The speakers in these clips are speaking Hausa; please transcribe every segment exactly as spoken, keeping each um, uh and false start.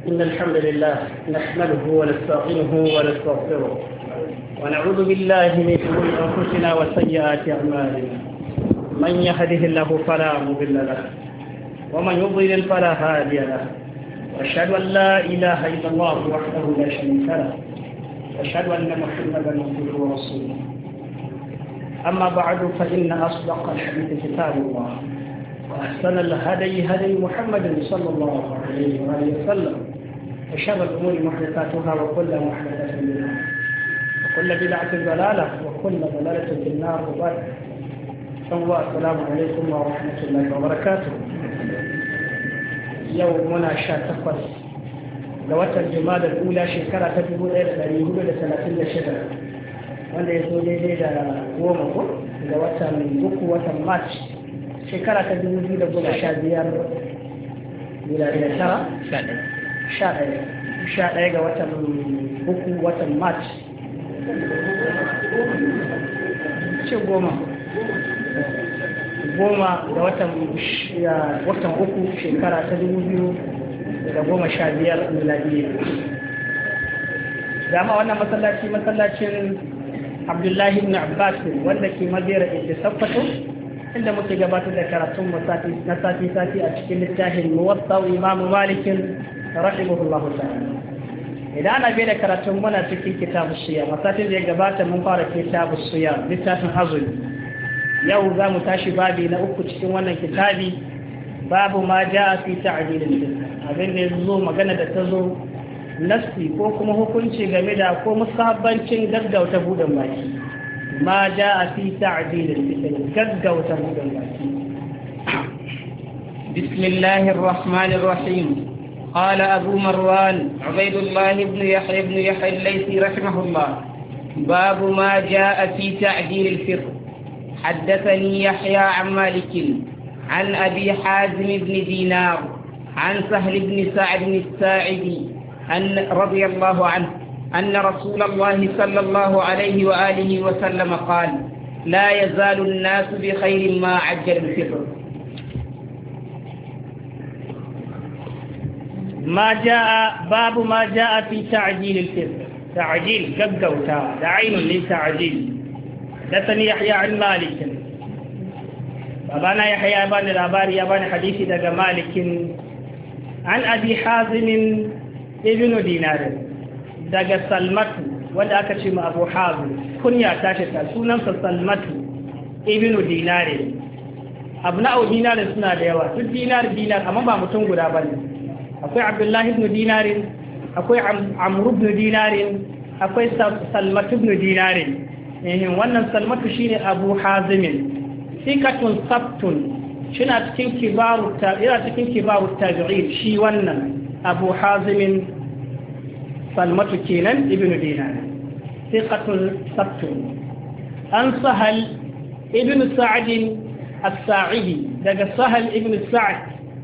إن الحمد لله نحمده ونستعينه ونستغفره ونعوذ بالله من شرور أنفسنا وسيئات أعمالنا. من يهده الله فلا مضل له ومن يضلل فلا هادي له، وأشهد أن لا إله إلا الله وحده لا شريك له، وأشهد أن محمدا عبده ورسوله. أما بعد، فإن أصدق الحديث كتاب الله، وأحسن الهدي هدي محمد صلى الله عليه وآله وسلم، وشر الأمور محدثاتها وكل محدثة بدعة وكل بدعة ضلالة وكل ضلالة في النار. وبعد، السلام عليكم ورحمة الله وبركاته. يومنا شاتقص لوقت الجماد الأولى شكرا تجيبوا إلى اليهود لثلاثين شهر، wanda ya zo daidai da goma ko da watan uku watan march shekara ta dubu biyu da goma sha biyar miladiya tara sha ɗaya sha ɗaya ga watan uku watan march ce goma goma da watan watan uku shekara ta dubu biyu da goma sha biyar miladiya. dama wannan masallaci masallacin Abdullahi ibn Abbas wanda ke Madera inda Sokoto, inda muke gabatar da karatun na sati-sati a cikin littafin Muwatta Imam Malik rahimahullahu ta'ala. Idan ana bai da karatun muna cikin Kitabus Siyam, satin da ya gabata mun fara Kitabus Siyam, littafin azumi. Yau za mu tashi babi na uku cikin wannan kitabi, babu ma ja'a fi ta'dil al-fitr. Abin da yazo magana da ta zo nafsi ko kuma hukunci game da ko musabbancin gaggauta buɗin baki, ma ja a fi ta'dil al-fitr, gaggauta buɗin baki. Bismillahir Rahmanir Rahim. قال أبو مروان عبيد الله بن يحيى بن يحيى الليثي رحمه الله: باب ما جاء في تعديل الفطر. حدثني يحيى عن مالك عن أبي حازم بن دينار عن سهل بن سعد الساعدي أن رضي الله عنه أن رسول الله صلى الله عليه وآله وسلم قال: لا يزال الناس بخير ما عجل الفطر. ما جاء باب ما جاء في تعجيل الفطر. تعجيل قبقوتا دعين للتعجيل. حدثني يحيى عن مالك، بابانا يحيى بن الأباري يبان حديثي دقى مالك عن أبي حازم ibnu dinarin daga salmatu wanda aka ce ma abu hazu kunya ta ce ta sunansa salmatu ibnu dinarin. abna'u dinarin suna da yawa, duk dinar dinar amma ba mutum guda bane. akwai abdullahi ibn dinarin, akwai amr ibn dinarin, akwai salmatu ibn dinarin. eh wannan salmatu shine abu hazimin sikatun sabtun, shina cikin kibaru ta ira cikin kibaru tabi'in. shi wannan abu hazimin salmatu kenan ibnu dinar thiqatun sabtun. an sahal ibnu sa'd as-sa'idi daga sahal ibnu sa'd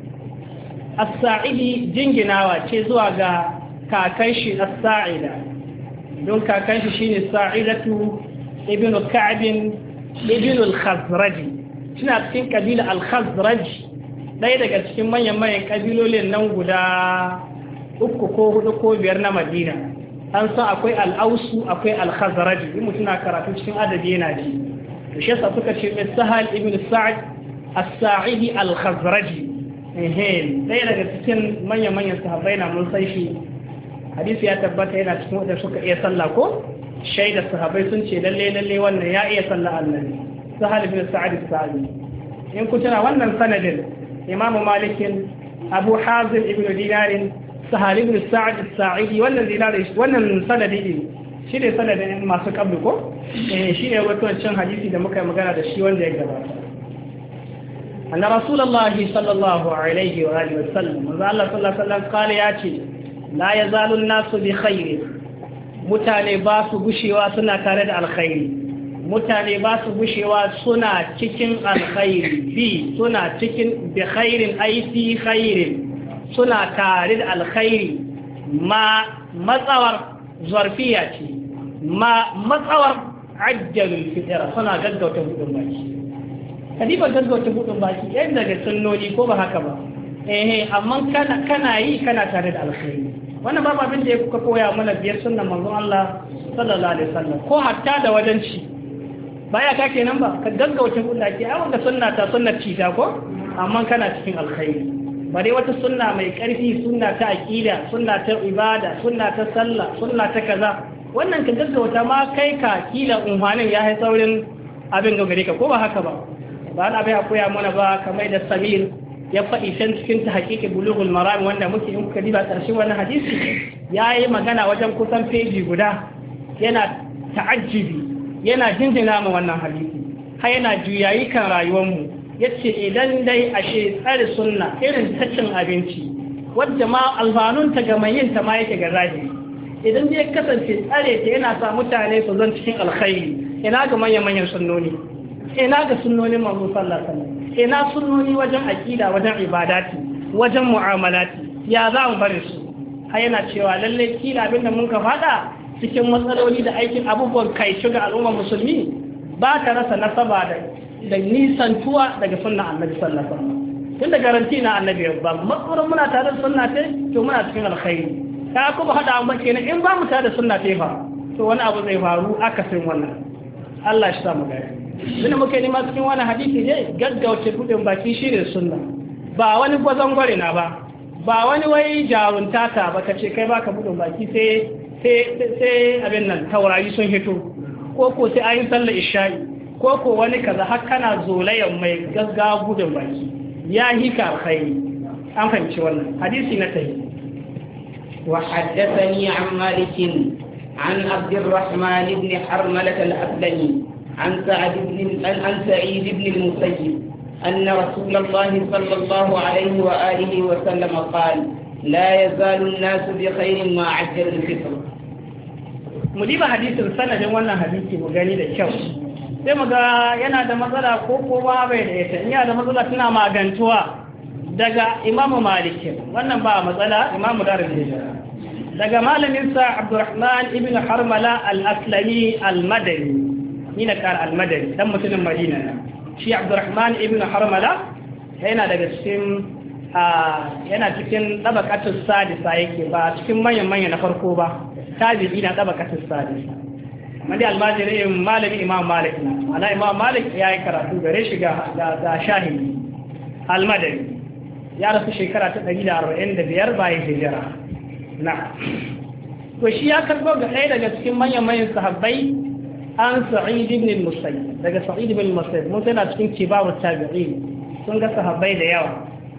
as-sa'idi jinginawa ce zuwa ga kakan shi as-sa'ida, don kakan shi shine sa'idatu ibnu ka'b ibnu al-khazraj, suna cikin kabila al-khazraj, ɗaya daga cikin manyan-manyan ƙabilolin nan guda uku ko hudu ko biyar na Madina. an san akwai al'ausu akwai al-khazraj, in mutum na karatu cikin adabi yana ji. to shi yasa suka ce sahal ibn sa'd as-sa'idi al-khazraj. ehe ɗaya daga cikin manyan-manyan sahabbai na mun san shi, hadisi ya tabbata yana cikin wanda suka iya sallah ko shaida sahabbai sun ce lalle lalle wannan ya iya sallah annabi sahal ibn sa'd as-sa'idi. in ku tana wannan sanadin imam malikin abu hazim ibn dinarin sahal ibn sa'd as-sa'idi, wannan dinarin wannan sanadi ne shi ne sanadin masu kablu ko eh shi ne wato cin hadisi da muka yi magana da shi wanda ya gabata. anna rasulullahi sallallahu alaihi wa alihi wasallam manzo Allah sallallahu alaihi wasallam kale ya ce la yazalu an-nasu bi khair, mutane ba su gushewa suna tare da alkhairi, mutane ba su gushewa suna cikin alkhairi, bi suna cikin bi khairin ai fi khairin, suna tare da alkhairi. ma matsawar zarfiya ce, ma matsawar ajjalul fitr, suna gaggauta hudun baki. kadiban gaggauta hudun baki yan daga sunnoni ko ba haka ba, eh amma kana kana yi kana tare da alkhairi wannan babu abin da ya kuka koya mana biyar sunnan manzon Allah sallallahu alaihi wasallam ko hatta da wajen ci baya ka kenan ba ka gaggauta kulla ke ai wanda sunna ta sunnati ta ko amma kana cikin alkhairi bare wata sunna mai karfi sunna ta aqida sunna ta ibada sunna ta sallah sunna ta kaza wannan ka gaggauta ma kai ka kila umhanin ya hai saurin abin gare ka ko ba haka ba ba na bai koya mana ba kamar da Samir ya faɗi can cikin ta haƙiƙi bulughul maram wanda muke in kuka diba ƙarshen wannan hadisi yayi magana wajen kusan feji guda yana ta'ajjibi yana jinjina ma wannan hadisi har yana juyayi kan rayuwarmu yace idan dai ashe tsare sunna irin ta cin abinci wadda ma alfanunta ga mai yin ta ma yake ga zahiri idan dai kasance tsare ta yana sa mutane su zan cikin alkhairi ina ga manyan manyan sunnoni ina ga sunnonin manzo sallallahu alaihi wasallam ina sunnoni wajen aqida wajen ibadati wajen mu'amalati ya za mu bari su har yana cewa lalle kila abinda mun ka fada cikin matsaloli da aikin abubuwan kai ga al'ummar musulmi ba ta rasa nasaba da da nisantuwa daga sunna annabi sallallahu alaihi wasallam tun da garanti na annabi ba matsalar muna tare da sunna ce to muna cikin alkhairi ka kuma hada amma kenan in ba mu tare da sunna ce fa to wani abu zai faru akasin wannan Allah shi sa mu gani Suna muke nema cikin wani hadisi ne gaggauce buɗin baki shi ne sunna ba wani gwazon gware na ba ba wani wai jarunta ta ba ka ce kai baka buɗin baki sai sai abin nan taurari sun hito ko ko sai ayin sallar isha'i ko ko wani kaza har kana zolayan mai gaggawa buɗin baki ya hika alkhairi an fahimci wannan hadisi na tahi wa haddathani an malikin an abdurrahman ibn harmalah al-aslami عن سعد بن عن سعيد بن المسيب أن رسول الله صلى الله عليه وآله وسلم قال لا يزال الناس بخير ما عجل الفطر. مجيب حديث السنة وانا حديثي مغاني da kyau sai muga yana da matsala ko ko ba bai da ita in yana da matsala tana magantuwa daga Imam Malik wannan ba matsala Imam Darul Hijra daga malamin sa Abdurrahman ibn Harmala al-Aslami al-Madani ni na kar al-Madani dan mutumin Madina shi Abdurrahman ibn Harmala yana daga cikin yana cikin tabaqatus sadisa yake ba cikin manyan manyan na farko ba tabi'i na tabaqatus sadisa mandi al-Madani malami Imam Malik na ala Imam Malik ya yi karatu gare shi ga da shahidi al-Madani ya rasu shekara ta ɗari da arba'in da biyar bayan hijira na to shi ya karbo ga ɗaya daga cikin manyan manyan sahabbai an Sa'id ibn al-Musayyib daga Sa'id ibn al-Musayyib mun tana cikin kibarut tabi'in sun ga sahabbai da yawa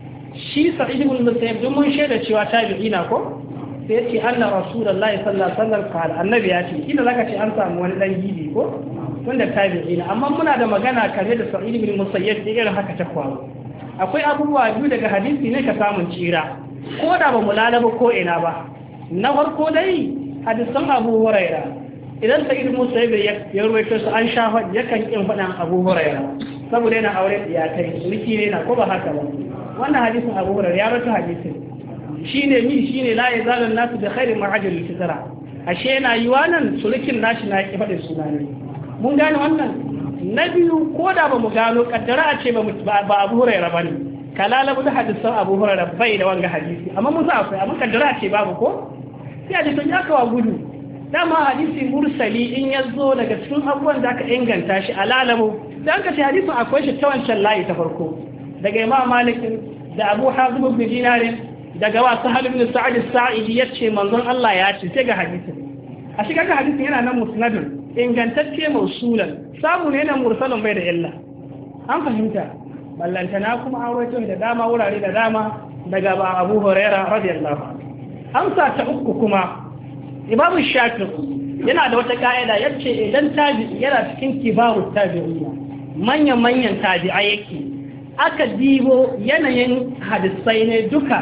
shi Sa'id ibn al-Musayyib dun mun shaida cewa tabi'ina ko sai yace anna rasulullahi sallallahu alaihi wasallam qala annabi ya ce kina zaka ce an samu wani dan gidi ko tunda tabi'ina amma muna da magana kare da Sa'id ibn al-Musayyib da irin haka ta kwaro akwai abubuwa biyu daga hadisi ne ka samun tsira ko da ba mu lalaba ko ina ba na farko dai hadisan Abu Hurairah idan Sa'id Musa ya rawaito su an shafa yakan kin faɗan Abu Hurairah saboda yana aure ya kai riki ne na ko ba haka ba wannan hadisin Abu Hurairah ya rawaito hadisin shine mi shine la yazalu nasu bi khairin ma ajal fitra ashe yana yi wannan sulukin nashi na ki faɗin sunani mun gane wannan na biyu ko da ba mu gano kaddara a ce ba Abu Hurairah bane kalala bu hadisan Abu Hurairah bai da wanga hadisi amma mun sa akwai amma kaddara a ce babu ko sai hadisin ya kawo gudu dama hadisi mursali in ya zo daga cikin abubuwan da aka inganta shi a lalamu da aka ce hadisin akwai shi ta wancan layi ta farko daga Imam Malik da Abu Hazim ibn Dinar daga wa Sahal ibn Sa'id as-Sa'idi yace manzon Allah ya ce sai ga hadisin a shi kaga hadisin yana nan musnadun ingantacce mausulan samu ne nan mursalin bai da illa an fahimta ballantana kuma an rawaito da dama wurare da dama daga Abu Hurairah radiyallahu anhu amsa ta uku kuma Imam Shafi'i yana da wata ka'ida yace idan tabi'i yana cikin kibarut tabi'ina manyan manyan tabi'a yake aka dibo yanayin hadisai ne duka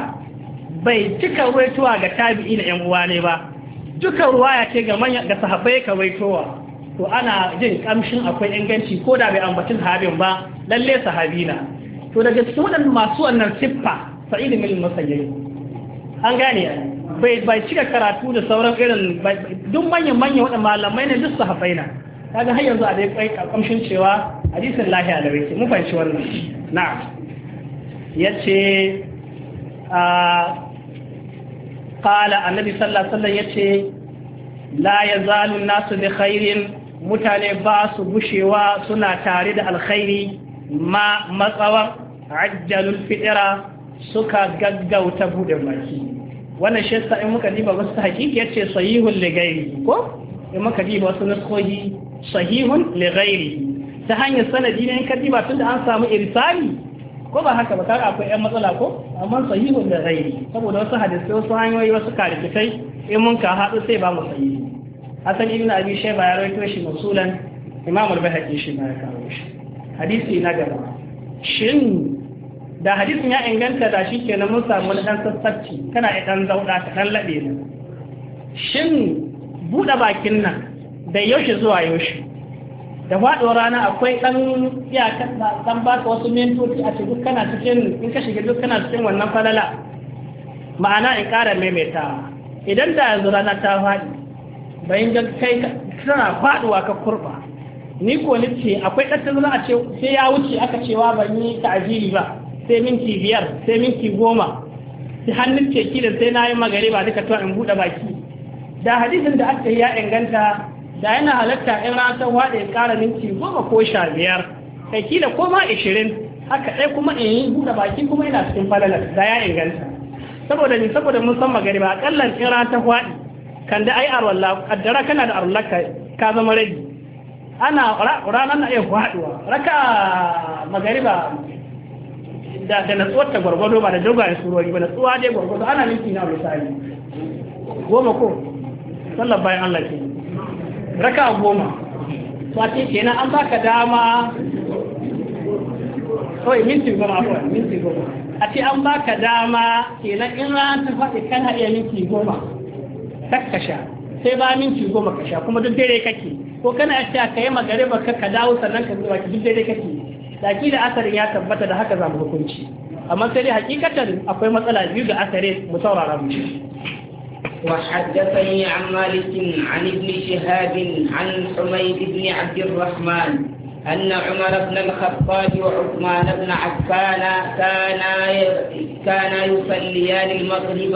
bai cika ruwaitowa ga tabi'i na yan uwa ne ba duka ruwaya ce ga manyan ga sahabbai ka ruwaitowa to ana jin kamshin akwai inganci ko da bai ambacin sahabin ba lalle sahabina to daga cikin waɗannan masu wannan siffa Sa'id ibn Musayyib an gane bai bai cika karatu da sauran irin duk manyan manyan waɗannan malamai ne duk sahabbai na kaga har yanzu a dai kai kamshin cewa hadisin lahi alawai mun fahimci wannan na'am yace qala annabi sallallahu alaihi wasallam yace la yazalu an-nasu bi khairin mutane ba su gushewa suna tare da alkhairi ma matsawa ajjalul fitra suka gaggauta bude baki wannan shi yasa in muka diba wasu hakiki yace sahihul li ghairi ko in muka diba wasu nuskohi sahihun li ghairi ta hanyar sanadi ne in ka diba tunda an samu irsali ko ba haka ba kaga akwai ƴan matsala ko amma sahihun li ghairi saboda wasu hadisi wasu hanyoyi wasu karifikai in mun ka haɗu sai ba mu sahihi hasan ibn abi shayba ya rawaito shi musulan imam al-bahaqi shi ma ya kawo shi hadisi na gaba shin da hadisin ya inganta da shi kenan mun samu wani dan sassacci kana ya dan zauda ka dan labe ne shin bude bakin nan da yaushe zuwa yaushe da faɗo rana akwai dan iyaka dan ba ka wasu mintoci a cikin kana cikin in ka shiga duk kana cikin wannan falala ma'ana in ƙara maimaitawa idan da yanzu rana ta faɗi bayan ga kai tana faɗuwa ka kurba ni ko ni ce akwai ɗan tazara a ce sai ya wuce aka cewa ban yi ta'ajili ba sai minti biyar sai minti goma sai hannun ce kila sai na yi magariba duka to in buɗe baki da hadisin da aka yi ya inganta da yana halatta in rana ta faɗi in ƙara minti goma ko sha biyar kai kila ko ma ishirin haka ɗaya kuma in yi buɗe baki kuma ina cikin falalar da ya inganta saboda ni saboda mun san magariba akallan in rana ta faɗi kan da ai arwalla kaddara kana da arwalla ka zama rabi ana ranar na iya faɗuwa raka magariba da da natsuwar ta gwargwado ba da dogayen surori ba natsuwa dai gwargwado ana minti na misali goma ko sallar bayan Allah ke raka goma to a ce kenan an baka dama kawai minti goma abuwa minti goma a ce an baka dama kenan in ran ta faɗi kana iya minti goma kakkasha sai ba minti goma ka sha kuma duk dare kake ko kana ya ka yi magariba ka ka dawo sannan ka zuwa ki duk dare kake daki da asarin ya tabbata da haka za mu hukunci amma sai dai hakikatan akwai matsala biyu da asare mu saurara mu وحدثني عن مالك عن ابن شهاب عن حميد بن عبد الرحمن أن عمر بن الخطاب وعثمان بن عفان كانا كانا يصليان المغرب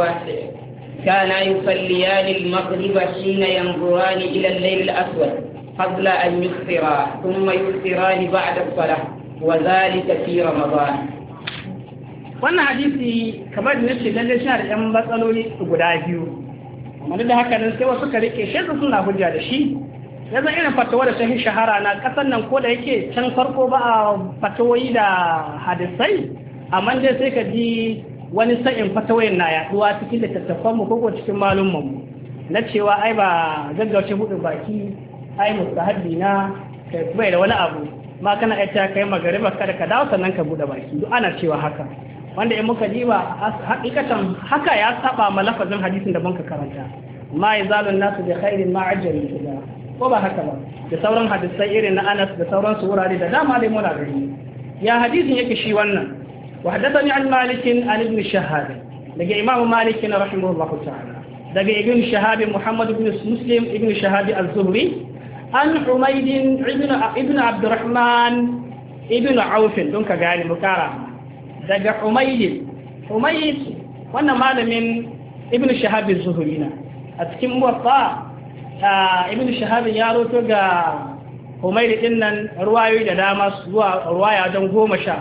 كانا يصليان المغرب حين ينظران إلى الليل الأسود قبل أن يفطرا ثم يفطران بعد الصلاة وذلك في رمضان. wannan hadisi kamar da nace lalle shi da ɗan matsaloli guda biyu amma da haka nan sai wasu ka rike shi suna hujja da shi yanzu irin fatawa da sahihin shahara na kasan nan ko da yake can farko ba a fatawoyi da hadisai amma dai sai ka ji wani sa'in fatawayin na yaduwa cikin littattafan mu ko cikin malumman mu na cewa ai ba gaggauce buɗe baki ai mustahabbi na kai bai da wani abu ma kana aita kai magariba kada ka dawo sannan ka buɗe baki duk ana cewa haka wanda in muka diba hakikatan haka ya saba ma lafazin hadisin da muka karanta ma yazalun nasu bi khairin ma ajjalin ila ko ba haka ba da sauran hadisai irin na Anas da sauran su wurare da dama dai muna gani ya hadisin yake shi wannan وحدثني عن مالك عن ابن شهاب لقى إمام مالك رحمه الله تعالى لقى ابن شهاب محمد بن مسلم ابن شهاب الزهري عن حميد ابن ابن عبد الرحمن ابن عوف دونك قال مكارا لقى حميد حميد وانا مال من ابن شهاب الزهري أتكلم موطا ابن شهاب يارو تقى حميد إنن رواية دامس رواية دون قومشا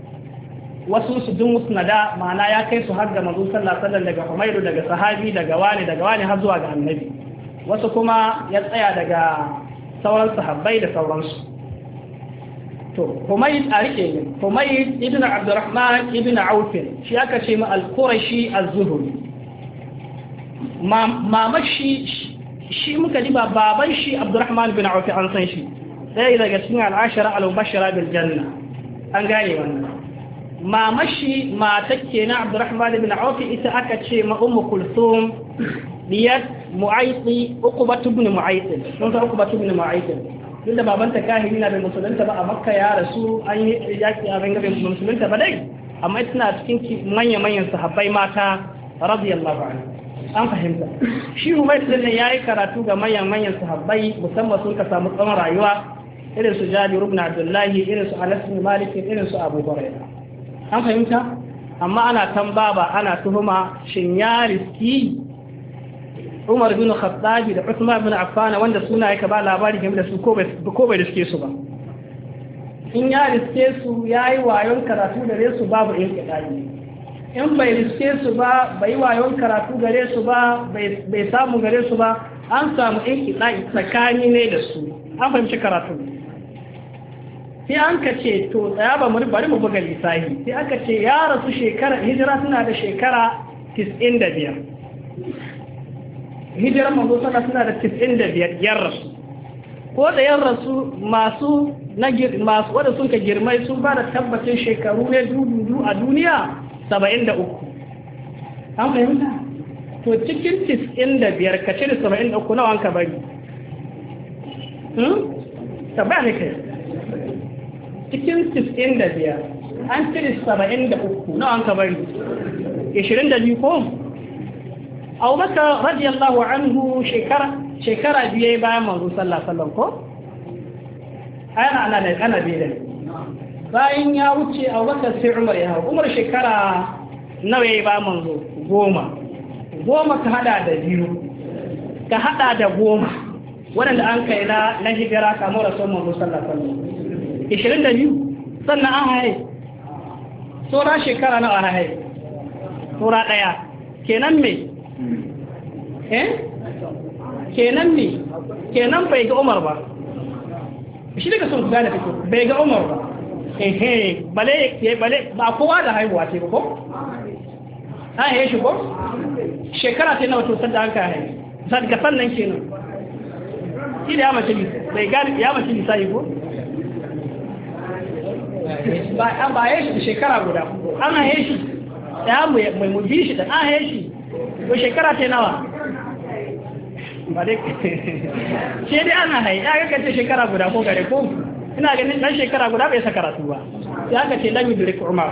wasu su dun musnada ma'ana ya kai su har ga manzo sallallahu alaihi wasallam daga Umayru daga sahabi daga wani daga wani har zuwa ga annabi wasu kuma ya tsaya daga sauran sahabbai da sauransu to Humayd a rike ne Humayd ibn Abdurrahman ibn Auf shi aka ce ma al-Qurashi az-Zuhri mamashi shi muka diba baban shi Abdurrahman ibn Auf an san shi sai daga cikin al-ashara al-mubashshara bil janna an gane wannan mamashi matar kenan Abdurrahman ibn Auf ita aka ce ma Ummu Kulthum diyat Mu'aythi Uqbah ibn Mu'ayth don ta Uqbah ibn Mu'ayth tunda babanta kahiri na da musulunta ba a Makka ya rasu an yi yaki a ranga bai musulunta ba dai amma tana cikin manyan manyan sahabbai mata radiyallahu anhu an fahimta shi Umayr din ya yi karatu ga manyan manyan sahabbai musamman sun ka samu tsawon rayuwa irin su Jabir ibn Abdullah irin su Anas ibn Malik irin su Abu Hurairah an fahimta amma ana tambaba ana tuhuma shin ya riski Umar bin Khattab da Uthman bin Affan wanda suna yake ba labari game da su ko bai ko bai riske su ba in ya riske su yayi wayon karatu da su babu inqidai in bai riske su ba bai wayon karatu gare su ba bai samu gare su ba an samu inqidai tsakani ne da su an fahimci karatu sai an ka ce to tsaya ba mu bari mu buga lissafi sai aka ce ya rasu shekara hijira suna da shekara tis'in da biyar hijiran manzo sallallahu suna da tis'in da biyar yan rasu ko da yan rasu masu na masu wanda sun ka girmai sun ba da tabbacin shekaru ne dudu a duniya saba'in da uku an fahimta to cikin tis'in da biyar ka cire saba'in da uku nawa an ka bari hmm tabbata ne kai cikin tis'in da biyar an cire saba'in da uku na an kabari ishirin da biyu ko abubakar radiyallahu anhu shekara shekara biye bayan manzo sallallahu alaihi wasallam ko ana ana da ana biye bayan ya wuce abubakar sai umar ya hau umar shekara nawa yayi bayan manzo goma goma ka hada da biyu ka hada da goma wanda an kai na na hijira kamar rasul manzo sallallahu alaihi wasallam ishirin da biyu sannan an haye tsora shekara na an haye tsora ɗaya kenan me eh kenan me kenan bai ga umar ba shi daga sun gane fito bai ga umar ba ehe bale bale ba kowa da haihuwa ce ba ko an haye shi ko shekara ce na wato sadda an ka haye sadda sannan kenan shi da ya mace bai gane ya mace lissafi ko ba ya shi shekara guda an haye shi ya mai mu bi shi da an haye shi ko shekara ta nawa ba dai ce dai ana haye ya ga ce shekara guda ko gare ko ina ganin dan shekara guda bai sa karatu ba ya ga ce dan yudrik umar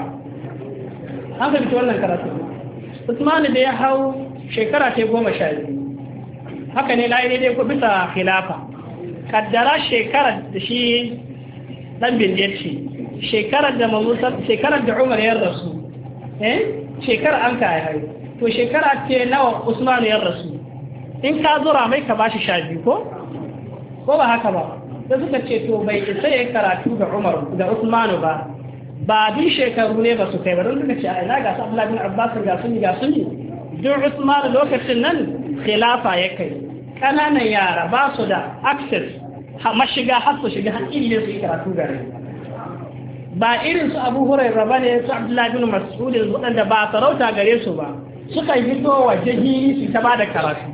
an fahimci wannan karatu Usman da ya hau shekara ta goma sha biyu haka ne lai dai ko bisa khilafa kaddara shekara da shi dan bin yace shekarar da mamusar shekarar da Umar ya rasu eh shekara an ka haihu to shekara ce nawa Usman ya rasu in ka zura mai ka bashi sha biyu ko ko ba haka ba sai suka ce to bai isa ya karatu da Umar da Usman ba ba bi shekaru ne ba su kai ba don suka ce ina ga Abdullah bin Abbas ga sun ga sun duk Usman lokacin nan khilafa ya kai kananan yara ba su da access mashiga har su shiga har ilmi su karatu gare ba irin su Abu Hurairah bane su Abdullah bin Mas'ud waɗanda ba sarauta gare su ba suka fito waje hiri su ta bada karatu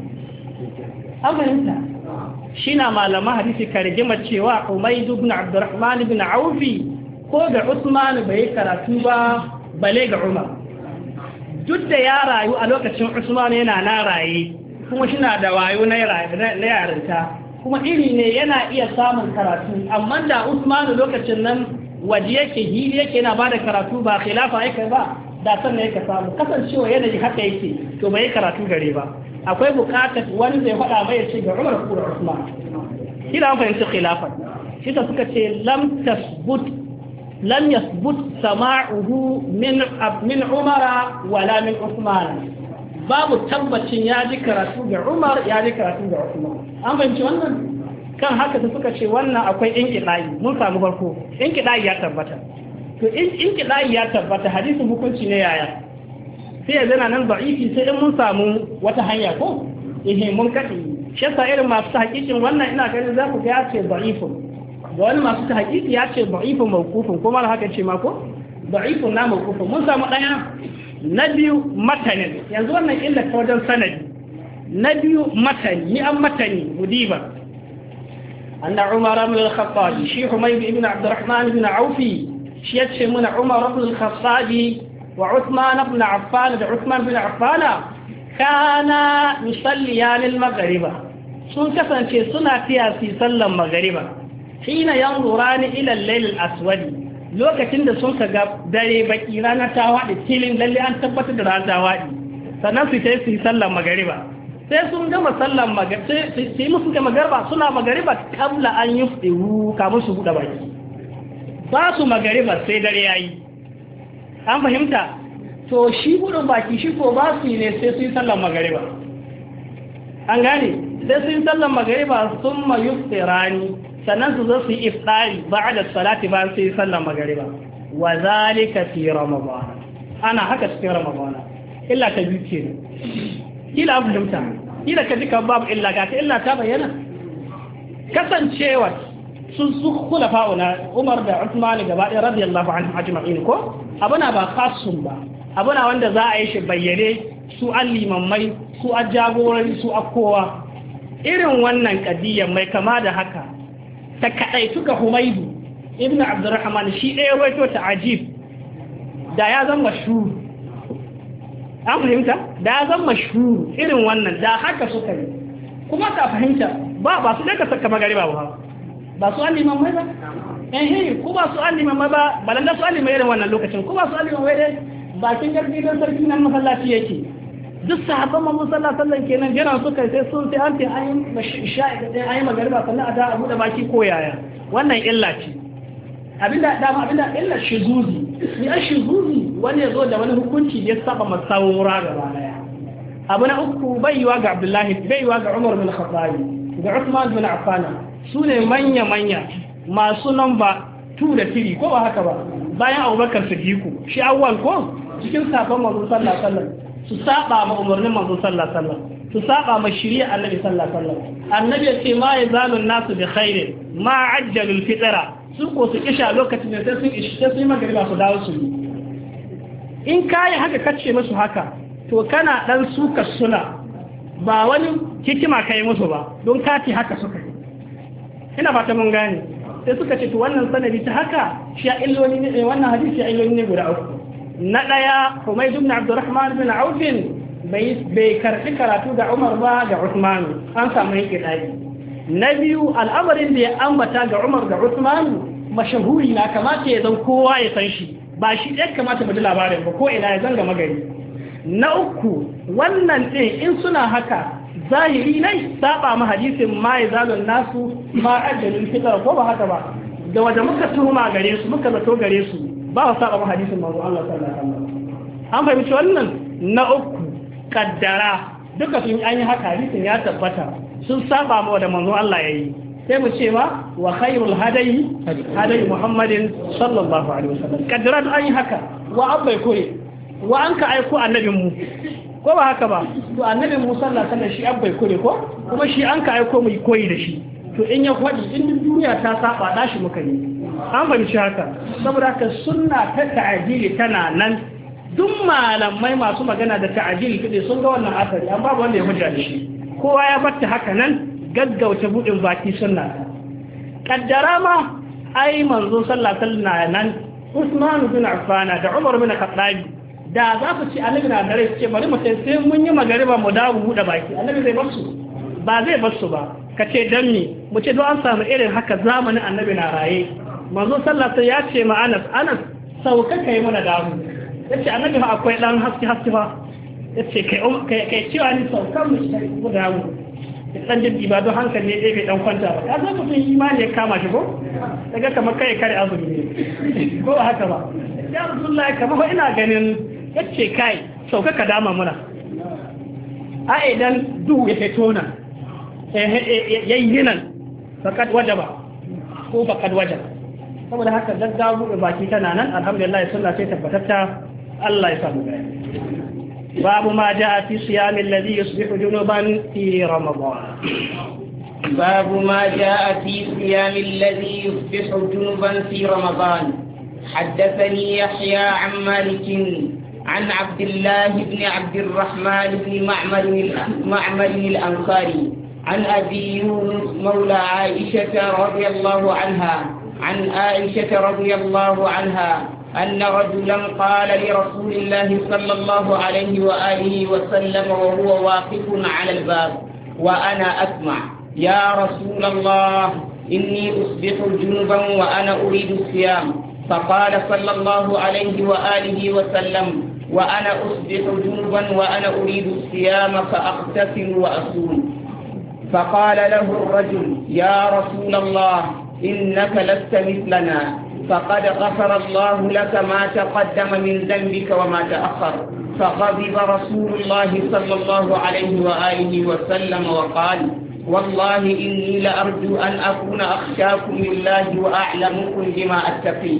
an fahimta shi na malaman hadisi ka rigima cewa Umayd ibn Abdurrahman ibn Auf ko da Usman bai karatu ba bale ga Umar duk da ya rayu a lokacin Usman yana na raye kuma shi na da wayo na yarinta kuma iri ne yana iya samun karatu amma da Usman lokacin nan waje yake hili yake yana bada karatu ba khilafa yake ba da sannan yake samu kasancewa yanayi haka yake to bai karatu gare ba akwai bukatar wani zai faɗa mai ce ga Umar ko Usman shi da an fahimci khilafa shi ta suka ce lam tasbut lam yasbut sama'uhu min min Umar wala min Usman babu tabbacin ya ji karatu ga Umar ya ji karatu ga Usman an fahimci wannan kan haka da suka ce wannan akwai inqida'i mun samu farko inqida'i ya tabbata to in inqida'i ya tabbata hadisin hukunci ne yaya sai yanzu nan da'ifi sai in mun samu wata hanya ko eh mun kadi shi sa irin masu hakikin wannan ina ganin za ku ga ya ce da'ifun ga wani masu hakiki ya ce da'ifun mawqufun kuma haka ce ma ko da'ifun na mawqufun mun samu daya na biyu matanin yanzu wannan illa ta wajen sanadi na biyu matani ni an matani mudiba أن عمر بن الخطاب شيخ حميد بن عبد الرحمن بن عوف شيخ من عمر بن الخطاب وعثمان بن عفان عثمان بن عفان كان يصليان المغرب sun kasance suna tiyasi sallan magariba hina yanzurani ila al-layl al-aswad lokacin da sun ga dare baki rana ta wadi tilin lalle an tabbatar da rana ta wadi sannan su tayi su sallan magariba sai sun gama sallan magariba sai sai musu ga magariba suna magariba kabla an yufiru kamun su buɗe baki ba su magariba sai dare yayi an fahimta to shi buɗin baki shi ko ba su yi ne sai su yi sallar magariba an gane sai su yi sallar magariba sun ma yuftirani sannan su zo su yi iftari ba'da salati ba su yi sallar magariba wa zalika fi ramadan ana haka cikin ramadan illa ta biyu ce kila abu dumta kila ka ji kan babu illa ga ta illa ta bayyana kasancewa sun su khulafa'una Umar da Uthman gaba ɗaya radiyallahu anhum ajma'in ko abuna ba khasun ba abuna wanda za a yi shi bayyane su allimammai su ajagorori su akowa irin wannan kadiyya mai kama da haka ta kadaitu ga Humaydu ibn Abdurrahman shi ɗaya wato ta ajib da ya zama mashhur an fahimta da ya zama mashhur irin wannan da haka suka yi kuma ka fahimta ba ba su daga saka magariba ba ba su aliman mai ba eh ko ba su aliman mai ba balanda su aliman irin wannan lokacin ko ba su aliman wai dai bakin garbi don sarki nan masallaci yake duk sahabban manzo sallallahu alaihi wasallam kenan jiran suka sai sun sai an ce ayin isha'i da ayin magariba sannan a da abu da baki ko yaya wannan illa ce abinda dama abinda illa shizuzi ni a shizuzi wani ya zo da wani hukunci da ya saba masawura gaba daya abu na uku bai yiwa ga Abdullahi bai yiwa ga Umar bin Khattab ga Uthman bin Affan su ne manya manya masu namba two da three ko ba haka ba bayan Abubakar Siddiq shi awwal ko cikin sabon manzo sallallahu alaihi wasallam su saba ma umarnin manzo sallallahu alaihi wasallam su saba ma shari'a annabi sallallahu alaihi wasallam annabi ya ce ma yazalun nasu bi khairin ma ajjalul fitra su ko su kisha lokacin da sai sun ishi sai sun magariba su dawo su in kai haka kace musu haka to kana dan suka suna ba wani hikima kai musu ba don kati haka suka yi ina fata mun gane sai suka ce to wannan sanadi ta haka shi illoli ne wannan hadisi illoli ne guda uku na daya Humayd ibn Abdurrahman bin Auf bai bai karbi karatu da Umar ba ga Uthman an samu yake dai na biyu al'amarin da ya ambata ga Umar da Uthman mashahuri na kamata ya zan kowa ya san shi ba shi ɗaya kamata mu ji labarin ba ko ina ya zanga magari na uku wannan ɗin in suna haka zahiri ne saba ma hadisin ma ya zalun nasu ma ajalin fitar ko ba haka ba da wanda muka tuhuma gare su muka zato gare su ba wa saba ma hadisin manzo Allah sallallahu alaihi wasallam an fahimci wannan na uku kaddara duka sun an yi haka hadisin ya tabbata sun saba ma da manzo Allah yayi sai mu ce ma wa khairul hadayi hadayi Muhammadin sallallahu alaihi wasallam kaddara an yi haka wa abai kore wa an ka aiko annabin mu ko ba haka ba to annabin mu sallallahu alaihi wasallam shi abai kore ko kuma shi an ka aiko mu koyi da shi to in ya kwadi in duniya ta saba da shi muka yi an fahimci haka saboda haka sunna ta ta'jili tana nan duk malamai masu magana da ta'jili kide sun ga wannan asari amma babu wanda ya hujja da shi kowa ya batta haka nan gaggauta budin baki sunna kaddara ma ai manzo sallallahu alaihi wasallam nan Usman bin Affan da Umar bin Khattab da za su ci annabi na dare su ce bari mu sai mun yi magariba mu dawo buɗe baki annabi zai bar su ba zai bar su ba ka ce dan ni mu ce don an samu irin haka zamanin annabi na raye manzo sallallahu alaihi ya ce ma Anas Anas sauka kai mana dawo yace annabi fa akwai dan haske haske fa yace kai kai kai cewa ni sauka mu sai mu dawo dan jin ibadu hankali ne bai dan kwanta ba ya san mutum imani ya kama shi ko daga kamar kai kare azumi ne ko haka ba ya Rasulullahi kamar ina ganin yace kai sauka ka dama muna a idan duhu ya fito nan yayi nan fakat wajaba ko fakat wajaba saboda haka gaggawa buɗe baki tana nan alhamdulillah sunna sai tabbatatta Allah ya samu gaya babu ma jaa fi siyam alladhi yusbihu junuban fi ramadan babu ma jaa fi siyam alladhi yusbihu junuban fi ramadan حدثني يحيى عن مالك عن عبد الله بن عبد الرحمن بن معمر معمر الأنصاري عن أبي يونس مولى عائشة رضي الله عنها عن عائشة رضي الله عنها أن رجلا قال لرسول الله صلى الله عليه وآله وسلم وهو واقف على الباب وأنا أسمع يا رسول الله إني أصبح جنبا وأنا أريد الصيام فقال صلى الله عليه وآله وسلم وأنا أصبح جنبا وأنا أريد الصيام فأغتسل وأصوم فقال له الرجل يا رسول الله إنك لست مثلنا فقد غفر الله لك ما تقدم من ذنبك وما تأخر. فغضب رسول الله صلى الله عليه وآله وسلم وقال والله إني لأرجو أن أكون أخشاكم لله وأعلمكم بما أتقي.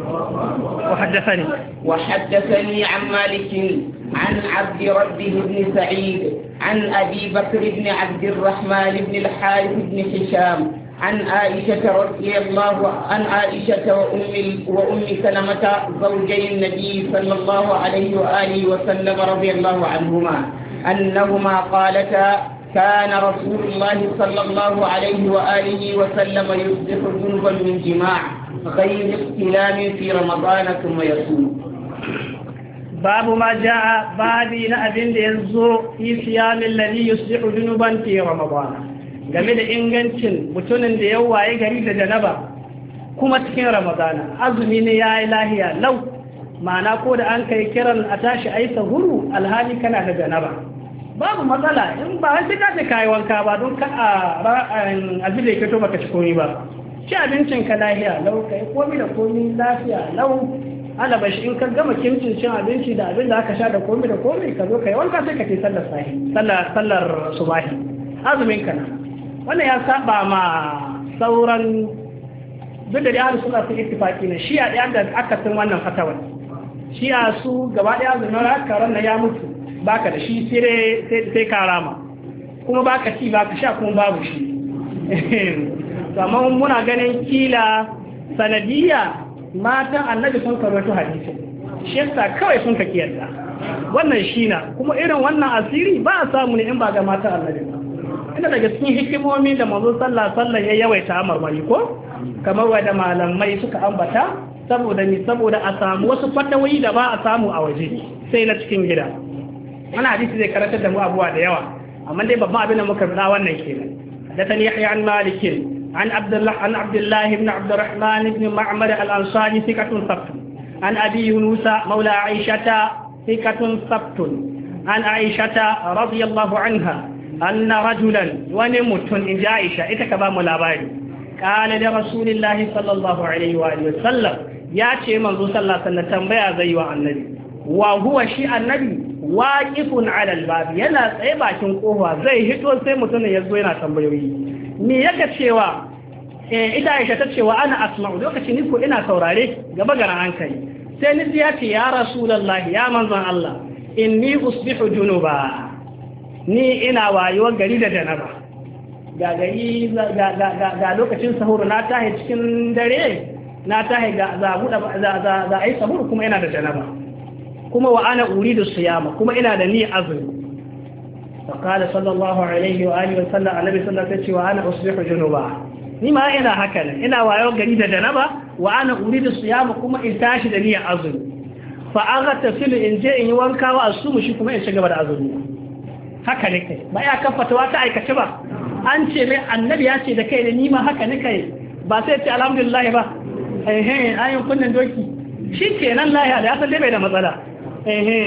وحدثني وحدثني عن مالك عن عبد ربه بن سعيد عن أبي بكر بن عبد الرحمن بن الحارث بن هشام عن عائشة رضي الله عن عائشة وأم وأم سلمة زوجي النبي صلى الله عليه وآله وسلم رضي الله عنهما أنهما قالتا كان رسول الله صلى الله عليه وآله وسلم يصبح جنبا من جماع غير احتلام في رمضان ثم يصوم. باب ما جاء بعدين أبن ينزو في صيام الذي يصبح جنبا في رمضان. game da ingancin mutumin da ya waye gari da janaba kuma cikin ramadana azumi ne ya yi lahiya lau ma'ana ko da an kai kiran a tashi a yi sahuru alhali kana da janaba babu matsala in ba wani ka ce kayi wanka ba don ka a abin da ya fito baka ci komi ba ci abincin ka lahiya lau ka yi komi da komi lafiya lau alaba shi in ka gama kimcin cin abinci da abin da aka sha da komi da komi ka zo ka yi wanka sai ka ce sallar sahi sallar subahi azumin ka na wannan ya saba ma sauran duk da dai ahlus sunna sun ittifaki ne shi a ɗaya da aka san wannan fatawar shi a su gaba ɗaya azumin haka ran ya mutu baka da shi sai sai karama kuma baka ci baka sha kuma babu shi amma muna ganin kila sanadiyya matan annabi sun karwato hadisi shi yasa kawai sun ka kiyarta wannan shi na kuma irin wannan asiri ba a samu ne in ba ga matan annabi ba ina daga cikin hikimomi da manzo sallallahu alaihi ya yawaita amarmari ko kamar wanda malamai suka ambata saboda ni saboda a samu wasu fatawoyi da ba a samu a waje sai na cikin gida wannan hadisi zai karantar da mu abuwa da yawa amma dai babban abin da muka faɗa wannan kenan hadathani yahya an malik an abdullah an abdullah ibn abdurrahman ibn ma'mar al-ansari thiqatun sabtun an abi yunus maula aishata thiqatun sabtun an aishata radiyallahu anha anna rajulan wani mutum in ji Aisha ita ka ba mu labari qala da rasulullahi sallallahu alaihi wa alihi wasallam ya ce manzo sallallahu alaihi wasallam tambaya zai wa annabi wa huwa shi annabi waqifun ala albab yana tsaye bakin kofa zai hito sai mutumin yazo yana tambayoyi me yake cewa eh ita Aisha ta ce wa ana asma'u lokacin ni ko ina saurare gaba garan hankali sai ni ya ce ya rasulullahi ya manzon Allah inni usbihu junuba ni ina wayuwar gari da janaba ga gari ga lokacin sahuru na tahi cikin dare na tahi ga za a yi sahuru kuma ina da janaba kuma wa ana uridu siyama kuma ina da ni azumi faqala sallallahu alaihi wa alihi wa sallam annabi sallallahu alaihi wa sallam wa ana usbihu junuba ni ma ina haka ne ina wayuwar gari da janaba wa ana uridu siyama kuma in tashi da ni azumi fa aghtasilu in je in yi wanka wa asumu shi kuma in ci gaba da azumi haka ne kai ba ya kafata wata aikace ba an ce mai annabi ya ce da kai da ni ma haka ne kai ba sai ce alhamdulillah ba eh eh ayin kunnin doki shikenan lahiya da ya san dai bai da matsala eh eh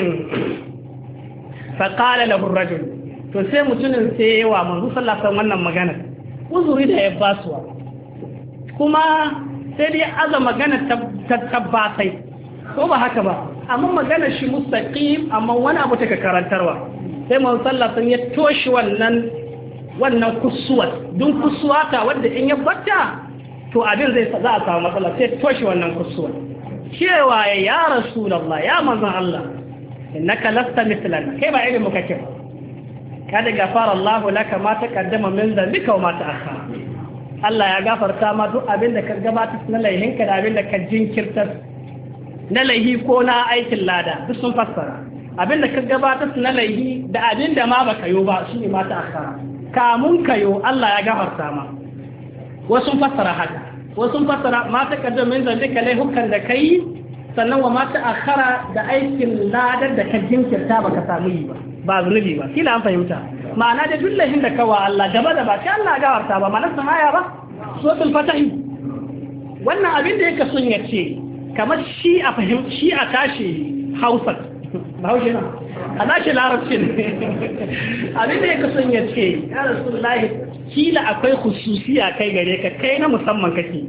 fa qala lahu ar-rajul to sai mutumin sai yawa manzo sallallahu alaihi wannan magana uzuri da ya basuwa kuma sai dai aza magana ta tabbatai ko ba haka ba amma magana shi mustaqim amma wani abu take karantarwa sai man sallah sun ya toshi wannan wannan kusuwar dun kusuwata wanda in ya batta to abin zai za a samu matsala sai toshi wannan kusuwar cewa ya rasulullah ya manzon Allah innaka lasta mithlana kai ba irin mu kake kada gafara Allah laka ma taqaddama min dhanbika wa ma ta'akhkhara Allah ya gafarta ma duk abin da ka gabatar na laihinka da abin da ka jinkirta na laihi ko na aikin lada duk sun fassara abin da ka gabatar na laihi da abin da ma baka yo ba shi ne ma ta'akhkhara kamun kayo Allah ya gafarta ma wasu fassara haka wasu fassara ma taqaddama min dhanbika laihukan da kai sannan wa ma ta'akhkhara da aikin ladar da ka jinkirta baka samu yi ba ba zunubi ba kila an fahimta ma'ana da dullahin da kawa Allah gaba da ba sai Allah ya gawarta ba ma'anar samaya ba suratul fatahi wannan abin da yake son ya ce kamar shi a fahim shi a tashi Hausa ba Hausa na a tashi Larabci ne abin da yake son ya ce ya Rasulullahi kila akwai khususiya kai gare ka kai na musamman kake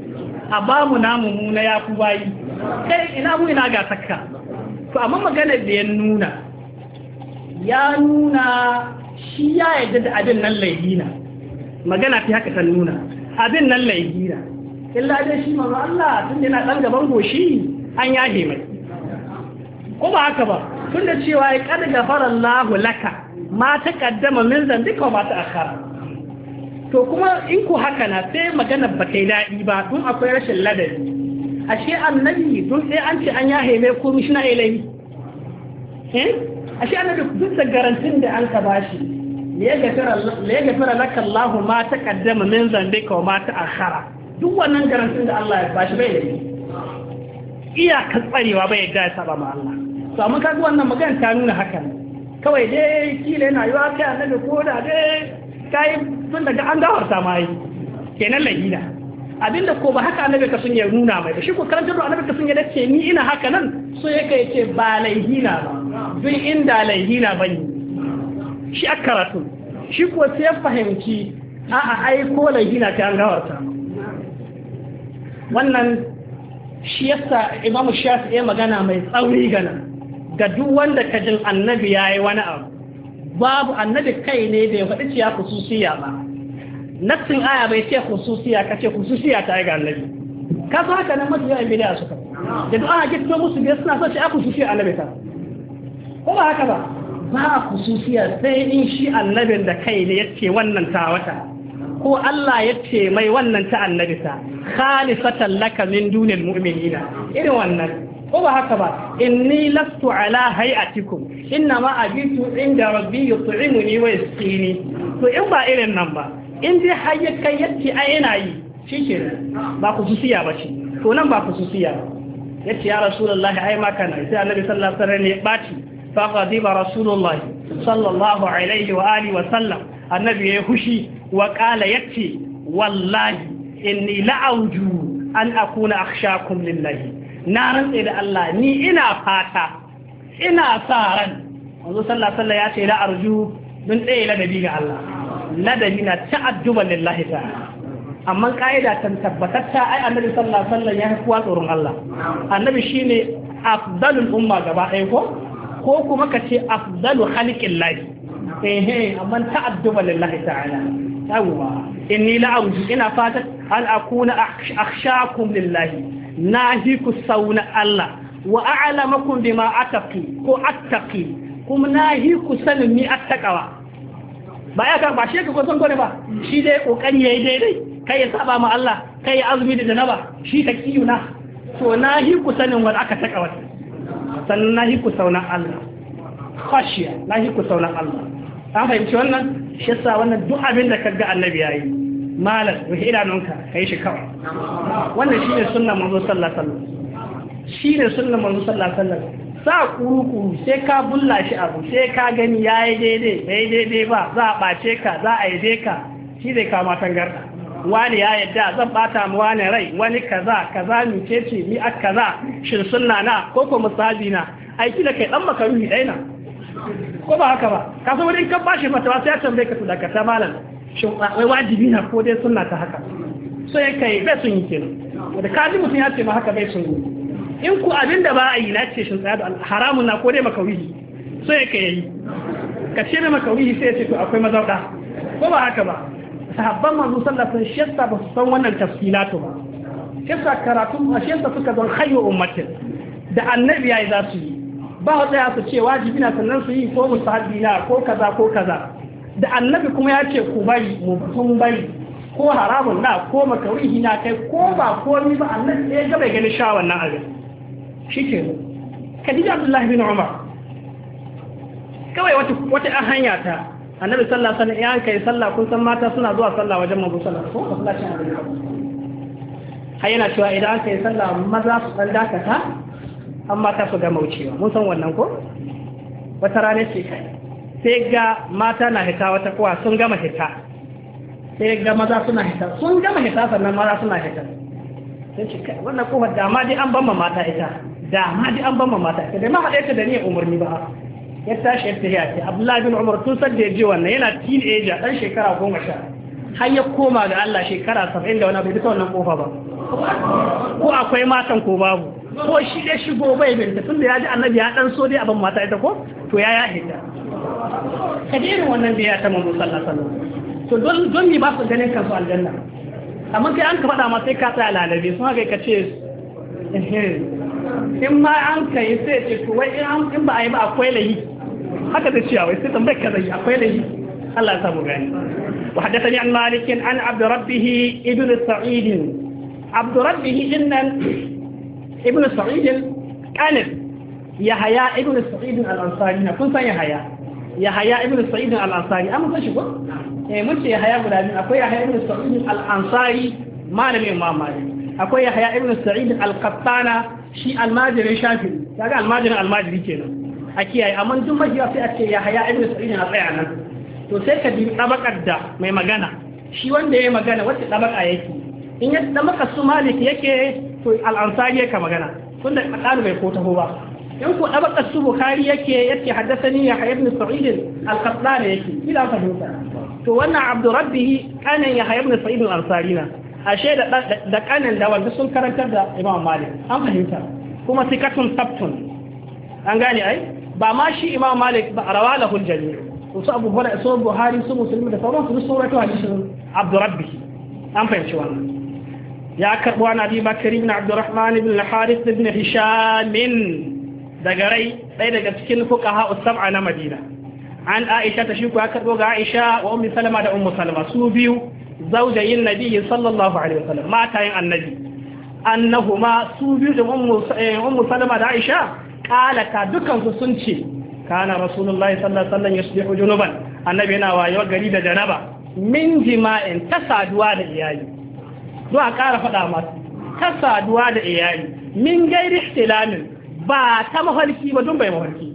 a ba mu namu mu na yaku bayi kai ina mu ina ga takka to amma maganar da ya nuna ya nuna shi ya yadda da abin nan laihina magana ta haka ta nuna abin nan laihina illa dai shi manzo Allah tun yana dan gaban goshi an yahe mai ko ba haka ba tun da cewa ya kad gafara Allahu laka ma taqaddama min zambika wa ma ta'akhkhara to kuma in ku haka na sai magana ba ta yi daɗi ba tun akwai rashin ladabi ashe annabi tun sai an ce an yahe mai ko mishi na ilahi eh ashe annabi duk da garantin da an ka bashi ya gafara laka Allah ma taqaddama min zambika wa ma ta'akhkhara duk wannan garantin da Allah ya bashi bai da iya ka tsarewa bai yadda ya saba ma Allah to amma kaga wannan magana ta nuna haka kawai dai kila yana yiwa kai annabi ko da dai kai tun daga an gawarta ma yi kenan lahina abinda ko ba haka annabi ka sun ya nuna mai shi ko karanta da annabi ka sun ya dace ni ina haka nan so yake yace ba lahina ba duk inda lahina bane shi aka karatu shi ko sai ya fahimci a'a ai ko lahina kai an gawarta wannan shi yasa imamu shafi'i magana mai tsauri gana ga duk wanda ka jin annabi yayi wani abu babu annabi kai ne bai faɗi ciya khususiya ba nassin aya bai ce khususiya kace khususiya ta ga annabi ka so haka nan mutum ya bid'a suka da duk ana gitto musu bai suna so ci a khususiya annabi ta ko ba haka ba ba khususiya sai in shi annabin da kai ne yace wannan ta wata ko Allah yace mai wannan ta annabi ta khalifatan laka min dunil mu'minina irin wannan ko ba haka ba inni lastu ala hay'atikum inna ma abitu inda rabbi yut'imuni wa yasqini to in ba irin nan ba in dai hayyakai yace ai ina yi shikenan ba khususiya ba ce to nan ba khususiya yace ya rasulullahi ai ma kana sai annabi sallallahu alaihi wasallam ya baci fa qadiba rasulullahi sallallahu alaihi wa alihi wa sallam annabi ya hushi wa qala yace wallahi inni la'auju an akuna akhshakum lillahi na rantse da Allah ni ina fata ina sa ran wanzu sallallahu alaihi ya ce la arju min tsaye ladabi ga Allah ladabi na ta'adduban lillahi ta'ala amma kaida tan tabbatatta ai annabi sallallahu alaihi wasallam ya kuwa tsoron Allah annabi shine afdalul umma gaba ɗaya ko ko kuma kace afdalu khaliqillahi eh eh amma ta'adduban lillahi ta'ala yawwa inni la arju ina fata an akuna akhshakum lillahi nahi ku sauna Allah wa a'lamakum bima attaqi ko attaqi kuma nahi ku sanin ni attaqawa ba ya ka ba shi ka kusan gore ba shi dai kokari yayi daidai kai ya saba ma Allah kai ya azumi da janaba shi ta kiyuna to nahi ku sanin wanda aka takawa sannan nahi ku sauna Allah khashiya nahi ku sauna Allah an fahimci wannan shi yasa wannan duk abin da kaga annabi yayi malam wa idanunka kai shi kawai wannan shine sunnar manzo sallallahu alaihi wasallam shine sunnar manzo sallallahu alaihi wasallam sa kuru kuru sai ka bulla shi abu sai ka gani yayi daidai bai daidai ba za a bace ka za a yabe ka shi zai kama tangarda wani ya yadda zan bata mu wani rai wani kaza kaza ni ce ni ak kaza shin sunna na ko ko musabi na aiki da kai dan makaruhi dai na ko ba haka ba ka so wurin kan bashi fatawa sai ya tambaye ka to da ka ta malam shin wai wajibi na ko dai sunna ta haka so ya kai bai sun yi kenan da kaji mutum ya ce ma haka bai sun yi in ku abin da ba a yi na ce shin tsaya da haramun na ko dai makawihi so ya kai yi ka ce mai makawihi sai ya ce to akwai mazauda ko ba haka ba sahabban manzo sallallahu alaihi wasallam shi ba su san wannan tafsilatu ba shi yasa karatu a shi yasa suka zan khayyu ummatin da annabi yayi za su yi ba wata ya su ce wajibi na sannan su yi ko musahabi na ko kaza ko kaza da annabi kuma ya ce ku bari mu sun bari ko haramun na ko makawihi na kai ko ba komi ba annabi ya ga bai gani sha wannan abin shike Khadija Abdullah bin Umar kawai wata wata an hanya ta annabi sallallahu alaihi wasallam ya kai sallah kun san mata suna zuwa sallah wajen manzo sallallahu alaihi wasallam ko masallacin annabi har yana cewa idan aka yi sallah maza su dan dakata amma ta su ga maucewa mun san wannan ko wata rana ce kai sai ga mata na hita wata kuwa sun gama hita sai ga maza suna hita sun gama hita sannan maza suna hita sai ce kai wannan kofar da ma dai an ban mata ita da ma dai an ban mata ita da ma haɗe ta da ni umarni ba ya tashi yadda ya ce Abdullahi bin Umar tun sadda ya je wannan yana teenager dan shekara goma sha har ya koma ga Allah shekara saba'in da wani bai ta wannan kofa ba ko akwai matan ko babu ko shi dai shigo bai binta tunda ya ji annabi ya dan so dai abin mata ita ko to ya ya hita kadirin wannan da ya ta manzo sallallahu alaihi wasallam to don don mi ba su ganin kansu aljanna amma kai an ka faɗa ma sai ka tsaya lalabe sun haka ka ce in ma an kai sai ce to wai in ba a yi ba akwai layi haka da ciyawa sai tambayar ka zai akwai layi Allah ya samu gani wa haddathani an malik an abd rabbih ibn sa'id abd rabbih innan ibn sa'id kanif yahya ibn sa'id al-ansari na kun san yahya yahya ibn sa'id al-ansari amma san shi ko eh mun ce yahya guda biyu akwai yahya ibn sa'id al-ansari malamin imam malik akwai yahya ibn sa'id al-qattana shi almajirin shafi kaga almajirin almajiri kenan a kiyaye amma duk majiya sai a ce yahya ibn sa'id na tsaya nan to sai ka bi tabakar da mai magana shi wanda yayi magana wacce tabaka yake in ya tabaka su malik yake to al-ansari yake magana tunda kalu bai ko taho ba in ko tabaka su bukhari yake yake haddathani yahya ibn sa'id al-qattana yake ila fahimta to wannan abdu rabbihi kana yahya ibn sa'id al-ansari na ashe da da kanin da wanda sun karantar da imam malik an fahimta kuma sikatun sabtun an gane ai ba ma shi imam malik ba rawalahul jami' su abu hurairah su buhari su muslim da sauran su sun rawaito hadisin abdu rabbihi an fahimci wannan ya karbo an abi bakr ibn abdurrahman ibn al-harith ibn hisham daga rai ɗaya daga cikin fuqaha us-sab'a na madina an aisha ta shi ku ya karbo ga aisha wa ummu salama da ummu salama su biyu zaujayin nabi sallallahu alaihi wasallam matayin annabi annahuma su biyu da ummu salama da aisha qalaka dukan su sun ce kana rasulullahi sallallahu alaihi wasallam yusbihu junuban annabi yana wayo gari da janaba min jima'in ta saduwa da iyali do a ƙara faɗa masu ta saduwa da iyali min gairi ihtilamin ba ta mahalki ba dun bai mahalki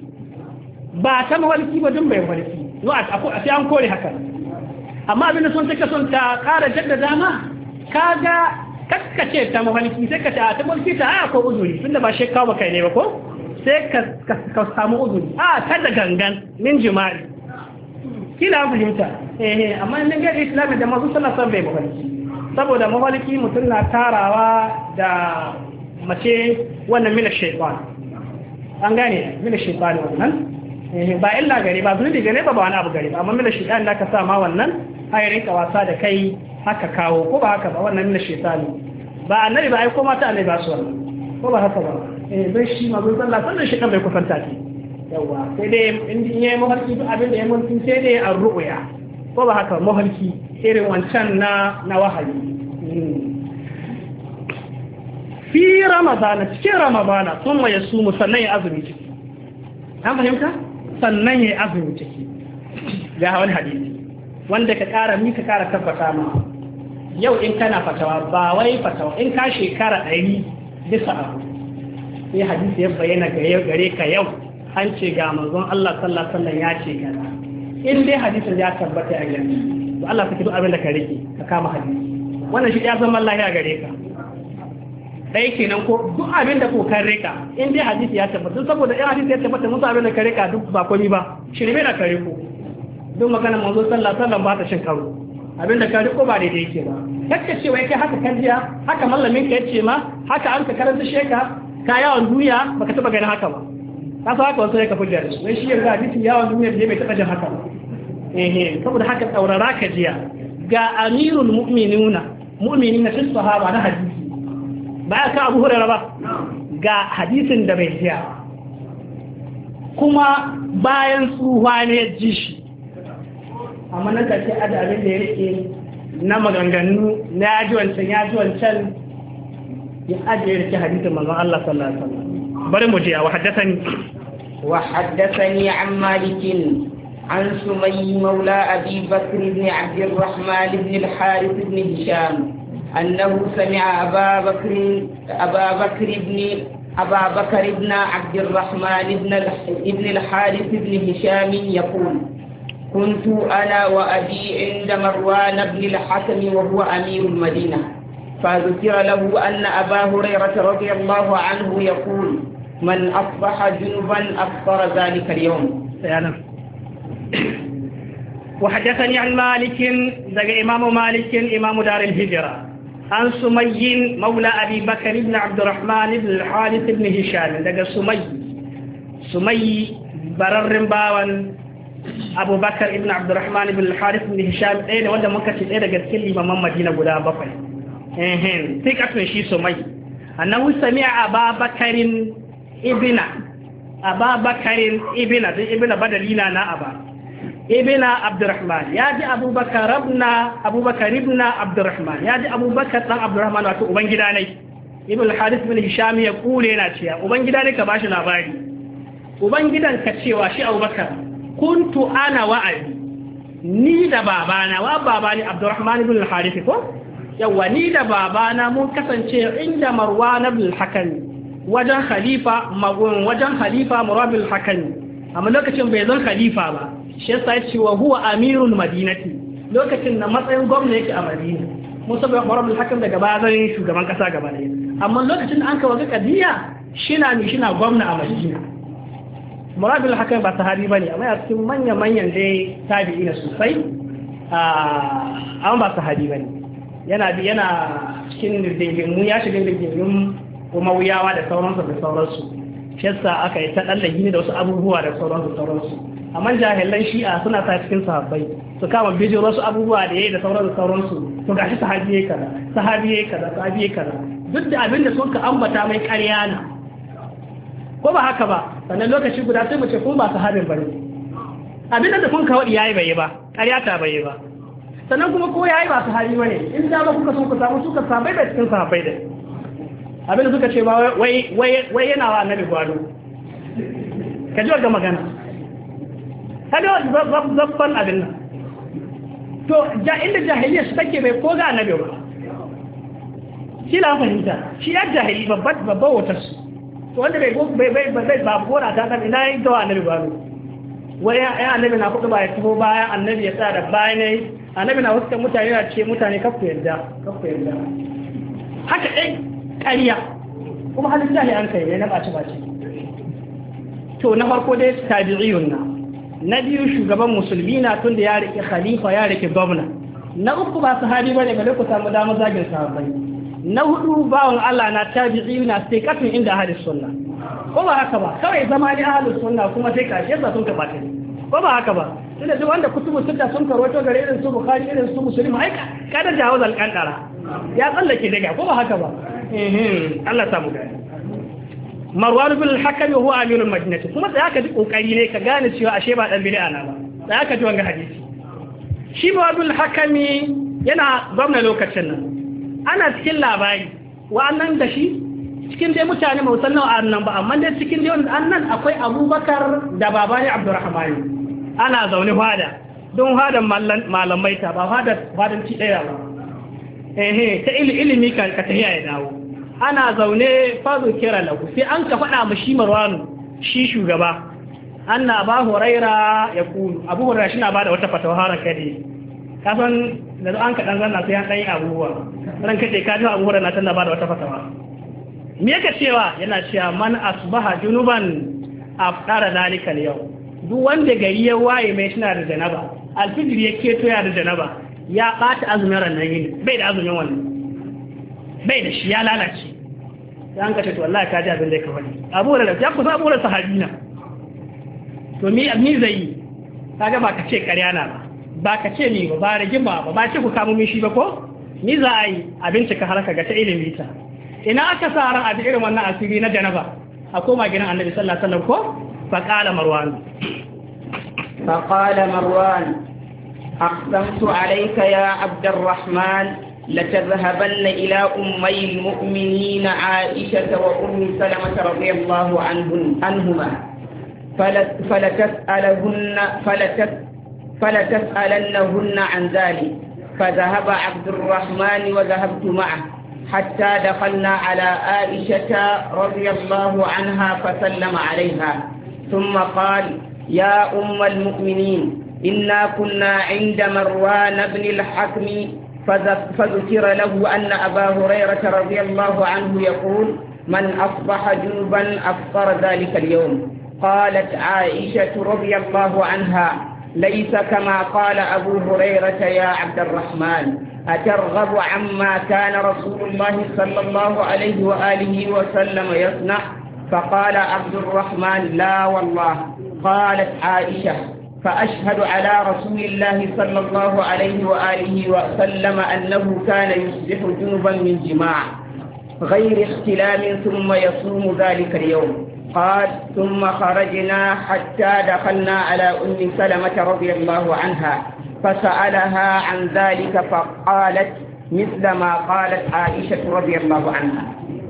ba ta mahalki ba dun bai mahalki no a sai an kore haka amma abinda sun take son ta ƙara jaddada ma kaga kakkace ta mahalki sai ka ta ta mahalki ta aya ko uzuri tunda ba shekka ba kai ne ba ko sai ka samu uzuri a ta da gangan min jima'i kila fahimta eh amma in ga islami da masu sallah san bai mahalki saboda mahalki mutum na tarawa da mace wannan mina shaytan an gane mina shaytan wannan ba illa gare ba zunubi gare ba ba wani abu gare ba amma mina shaytan da ka sa ma wannan ai rinka wasa da kai haka kawo ko ba haka ba wannan mina shaytan ba annabi ba ai ko mata annabi ba su wannan ko ba haka ba eh bai shi ma bai sallah sannan shi kan bai kusanta ki yawa sai dai in yayi mafarki duk abin da ya mulki sai dai an ru'ya ko ba haka mafarki irin wancan na na wahayi fi ramadana cikin ramadana sun ya sumu sannan ya azumi ciki an fahimta sannan ya azumi ciki ga wani hadisi wanda ka kara mi ka kara tabbata ma yau in kana fatawa ba wai fatawa in ka shekara ɗari bisa abu sai hadisi ya bayyana gare ka yau an ce ga manzon Allah sallallahu alaihi wasallam ya ce kaza in dai hadisin ya tabbata a gare to Allah ka kido abin da ka rike ka kama hadisi wannan shi ya zama lafiya gare ka dai kenan ko duk abin da ko kan rika in dai hadisi ya tabbata saboda in hadisi ya tabbata musu abin da ka rika duk ba komai ba shirme na kare ko duk magana manzo sallallahu alaihi wasallam ba ta shin karo abin da ka riko ba daidai yake ba kakka ce wai kai haka kan jiya haka mallamin ka yace ma haka an ka karanta sheka ka yawon duniya baka taba ganin haka ba ka sa haka wasu ya ka fujjar su wai shi yarda hadisi yawon duniya bai bai taba jin haka ba eh eh saboda haka tsaurara ka jiya ga amirul mu'minuna mu'minina fi sahaba na hadisi ba ya ka Abu Hurairah ba ga hadisin da bai jiya kuma bayan tsuwa ne ya ji shi amma nan ka ce ada abin da ya rike na maganganu na ya ji wancan ya ji wancan ya ajiye rike hadisin manzon Allah sallallahu alaihi wasallam bari mu je wa haddathani wa haddathani an malikin an sumay maula abi bakr ibn abd الرحمن ibn al-harith ibn hisham أنه سمع أبا بكر أبا بكر ابن أبا بكر ابن عبد الرحمن ابن ابن الحارث بن هشام يقول كنت أنا وأبي عند مروان بن الحكم وهو أمير المدينة فذكر له أن أبا هريرة رضي الله عنه يقول من أصبح جنبا أفطر ذلك اليوم. وحدثني عن مالك ذا إمام مالك إمام دار الهجرة an sumayyin maula abi bakar ibn abdurrahman ibn al-harith ibn hisham daga sumayyi sumayyi bararren bawan abubakar ibn abdurrahman ibn al-harith ibn hisham ɗaya da wanda muka ce ɗaya daga cikin limaman madina guda bakwai ehem sai kafin shi sumayyi annahu sami'a ababakarin ibna ababakarin ibna sai ibna badalina na aba ibna abdurrahman ya ji abubakar ibna abubakar ibna abdurrahman ya ji abubakar dan abdurrahman wato ubangida ne ibn al-harith ibn hisham ya kule yana cewa ubangida ne ka bashi labari ubangidan ka cewa shi abubakar kuntu ana wa abi ni da babana wa babani abdurrahman ibn al-harith ko yawa ni da babana mun kasance inda marwan ibn al-hakam wajen khalifa magun wajen khalifa marwan ibn al-hakam amma lokacin bai zan khalifa ba shi yasa yace wa huwa amirul madinati lokacin na matsayin gwamna yake a madina mun saba marwan ibn al-hakam daga bazan shugaban kasa gaba ɗaya amma lokacin da an kawo ga kadiya shina ni shina gwamna a madina marwan ibn al-hakam ba sahabi bane amma ya cikin manyan manyan dai tabi'i na sosai a amma ba sahabi bane yana bi yana cikin dingin mu ya shiga dingin umayyawa da sauransu da sauransu shi yasa aka yi ta dallahi ne da wasu abubuwa da sauransu da sauransu amma jahilan shi'a suna ta cikin sahabbai su kama bijiro wasu abubuwa da yayi da sauransu da sauransu to gashi sahabi yake kaza sahabi yake kaza sahabi yake kaza duk da abinda sun ka ambata mai ƙarya na ko ba haka ba sannan lokaci guda sai mu ce kun ba sahabin bane abinda da kun ka wadi yayi bai ba ƙarya ta bai ba sannan kuma ko yayi ba sahabi bane in da ba kuka son ku samu suka sahabbai da cikin sahabbai da abinda suka ce ba wai wai wai yana wa annabi gwado ka ji ga magana kada zabban abin nan to ja inda jahiliya su take bai ko ga annabi ba shi la fahimta shi ya jahili babban babban wutar su to wanda bai bai bai bai ba gora ta dan ina yin tawa annabi gwado wai ya annabi na kudu ba ya tuho baya annabi ya sa da bayanai annabi na wasu mutane na ce mutane kafu yarda kafu yarda haka dai ƙarya kuma halin jahi an kai ne na ɓaci ɓaci to na farko dai tabi'iyun na na biyu shugaban musulmi na tun da ya rike khalifa ya rike gwamna na uku ba sahabi bane ga ku samu damar zagin sahabbai na hudu bawon Allah na tabi'iyun na sai kafin inda ahlus sunna ko ba haka ba kawai zama ne ahlus sunna kuma sai kashe sa sun kabata ko ba haka ba tunda duk wanda kutubu sita sun karwato gare irin su bukhari irin su muslim ai kada jawo zalkandara ya tsallake daga ko ba haka ba Allah samu gani Marwan ibn al-Hakam huwa amirul Madinah kuma sai aka ji kokari ne ka gane cewa ashe ba dan bid'a na ba sai aka ji wannan hadisi shi Marwan ibn al-Hakam yana gwamna lokacin nan ana cikin labari wa'annan da shi cikin dai mutane mai sannan annan ba amma dai cikin dai annan akwai Abubakar da babani Abdurrahman ana zaune fada don fadan malamai ta ba fada fadan ci daya ba eh ta ilimi ka tahiya ya dawo ana zaune fazo kira lahu sai an ka faɗa mu shi Marwanu shi shugaba anna Abu Huraira ya kulu Abu Huraira shi na bada wata fatawa har kade kasan da an ka dan zanna sai an dai abubuwa ran kade ka ji Abu Huraira tana bada wata fatawa me yake cewa yana cewa man asbaha junuban afdara dalikal yau duk wanda gari ya waye mai shina da janaba alfijir ya keto ya da janaba ya bata azumin ranar yini bai da azumin wannan bai da shi ya lalace ya an kace to wallahi ka ji abin da ya kawai abu da ya kusa abu da sahabi na to mi mi zai kaga ba ka ce ƙarya na ba ba ka ce ni ba ba rigima ba ba ce ku samu mishi ba ko ni za a yi abinci ka haraka ga ta ilimi ta ina aka sa ran abin irin wannan asiri na janaba a koma gidan annabi sallallahu alaihi wasallam ko fa qala marwan fa qala marwan aqsamtu alayka ya abdurrahman لتذهبن إلى أمي المؤمنين عائشة وأم سلمة رضي الله عنهن عنهما فلتسألهن فلتس فلتسألنهن عن ذلك فذهب عبد الرحمن وذهبت معه حتى دخلنا على عائشة رضي الله عنها فسلم عليها ثم قال يا أم المؤمنين إنا كنا عند مروان بن الحكم فذكر له أن أبا هريرة رضي الله عنه يقول من أصبح جنبا أفطر ذلك اليوم قالت عائشة رضي الله عنها ليس كما قال أبو هريرة يا عبد الرحمن أترغب عما كان رسول الله صلى الله عليه وآله وسلم يصنع؟ فقال عبد الرحمن لا والله. قالت عائشة فأشهد على رسول الله صلى الله عليه وآله وسلم أنه كان يصبح جنبا من جماع غير احتلام ثم يصوم ذلك اليوم. قال ثم خرجنا حتى دخلنا على أم سلمة رضي الله عنها فسألها عن ذلك فقالت مثل ما قالت عائشة رضي الله عنها.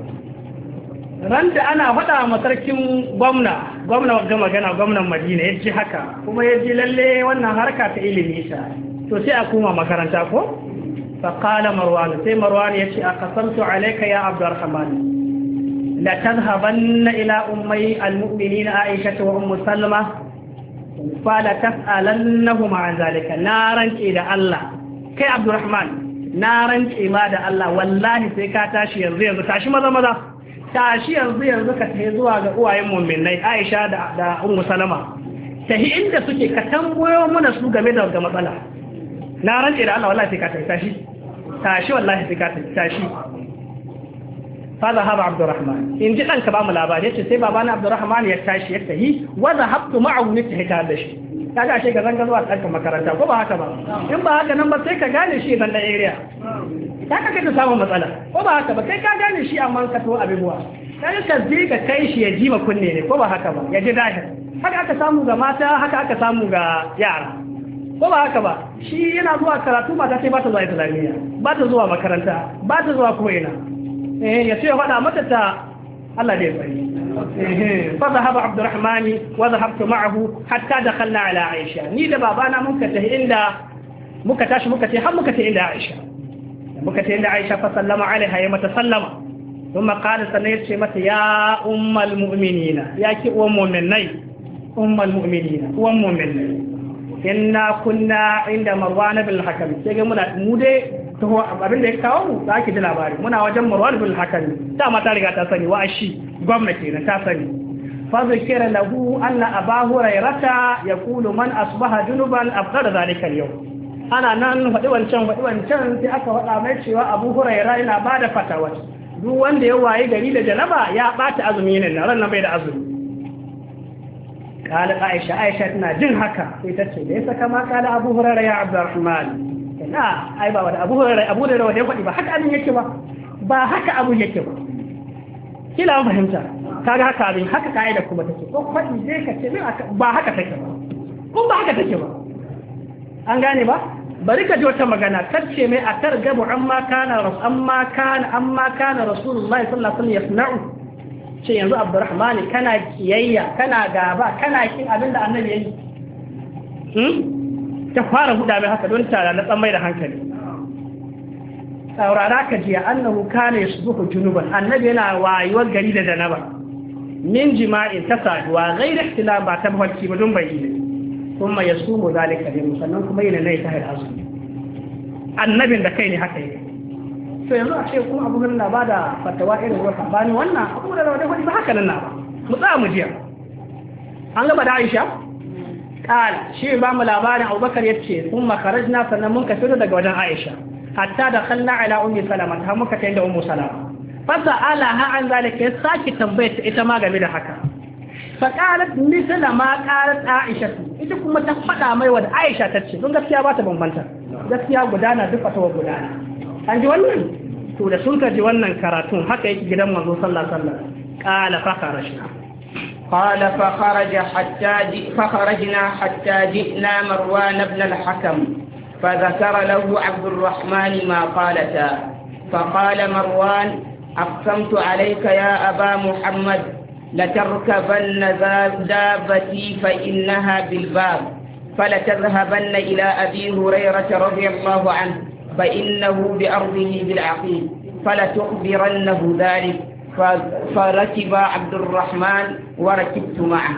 ran da ana faɗa masarkin gwamna gwamna ga magana gwamnan Madina yaji haka kuma yaji lalle wannan harka ta ilimi ta to sai a koma makaranta ko fa qala Marwan sai Marwan yace aqasamtu alayka ya Abdurrahman la tadhhabanna ila ummi almu'minin Aisha wa Ummu Salma fala tas'alannahum an zalika naran da Allah kai Abdurrahman naran ma da Allah wallahi sai ka tashi yanzu yanzu tashi maza maza tashi yanzu yanzu ka tafi zuwa ga uwayen mu'minai Aisha da da Ummu Salama tahi inda suke ka tambayo mana su game da ga matsala na rance da Allah wallahi sai ka tafi tashi tashi wallahi sai ka tashi fa zahaba Abdurrahman in ji danka ba mu labari yace sai babana Abdurrahman ya tashi ya tahi wa zahabtu ma'ahu ni tahi ta da shi kaga shi ga zanga zuwa ɗanka makaranta ko ba haka ba in ba haka nan ba sai ka gane shi dan da area ta kaka ta samu matsala ko ba haka ba kai ka gane shi amma ka to abubuwa kai ka je ka kai shi ya ji ma kunne ne ko ba haka ba ya ji dahir haka aka samu ga mata haka aka samu ga yara ko ba haka ba shi yana zuwa karatu mata sai ba ta zuwa islamiyya ba ta zuwa makaranta ba ta zuwa koyina eh ya ce ya faɗa mata ta Allah da ya sani eh fa zahaba Abdurrahman wa zahabtu ma'ahu hatta dakhalna ala Aisha ni da babana mun ka tafi inda muka tashi muka tafi har muka tafi inda Aisha muka ce da Aisha fa sallama alaiha ya mata sallama kuma qala sanai ce mata ya ummul mu'minina ya ki uwan mu'minai ummul mu'minina uwan mu'minai inna kunna inda Marwan bin al-Hakam sai ga muna mu dai to abin da ya kawo mu zaki ji labari muna wajen Marwan bin al-Hakam ta mata riga ta sani wa shi gwamnati na ta sani fa zikira lahu anna Abu Hurairah yaqulu man asbaha junuban afdara zalika al-yawm ana nan faɗi wancan faɗi wancan sai aka faɗa mai cewa Abu Hurairah yana ba da fatawa duk wanda ya waye gari da janaba ya ɓata azumi ne ran nan bai da azumi kala Aisha Aisha tana jin haka sai ta ce da yasa kama kala Abu Hurairah ya Abdurrahman ina ai ba wanda Abu Hurairah Abu Hurairah wanda ya faɗi ba haka abin yake ba ba haka abin yake ba kila mun fahimta kaga haka abin haka kaida kuma take ko faɗi dai ka ce ba haka take ba ko ba haka take ba an gane ba bari ka ji wata magana kace mai a targabu amma kana amma kana amma kana rasulullahi sallallahu alaihi wasallam yasna'u ce yanzu Abdurrahman kana kiyayya kana gaba kana kin abinda annabi yayi hmm ta fara huda mai haka don tara na tsammai da hankali saurara ka ji annahu kana yasbuhu junuban annabi yana wayuwar gari da janaba min jima'i ta saduwa ghairi ihtilam ba ta mafarki ba don bai yi kuma ya sumu zalika ne sannan kuma yana nai ta hayar azumi annabin da kai ne haka yake to yanzu a ce kuma abu nan ba da fatawa irin wata bani wannan abu da wani ba haka nan na ba mu tsaya mu jiya an gaba da Aisha kala shi ba mu labarin Abubakar yace kuma kharajna sannan mun ka fito daga wajen Aisha hatta da khalna ala ummi Salama ta muka tayi da ummu Salama fa sa'alaha an zalika saki tambayar ita ma game da haka faƙalat misala ma ƙarat Aisha ita kuma ta faɗa mai wa Aisha ta ce don gaskiya ba ta bambanta gaskiya gudana duk fatawa gudana an ji wannan to da sun kaji wannan karatun haka yake gidan manzo sallallahu alaihi wasallam qala fa kharajna qala fa kharaja hatta fa kharajna hatta ji'na Marwan ibn al-Hakam fa dhakara lahu Abdurrahman ma qalata fa qala Marwan aqsamtu alayka ya Aba Muhammad لتركبن دابتي فإنها بالباب فلتذهبن إلى أبي هريرة رضي الله عنه فإنه بأرضه بالعقيل فلتخبرنه ذلك فركب عبد الرحمن وركبت معه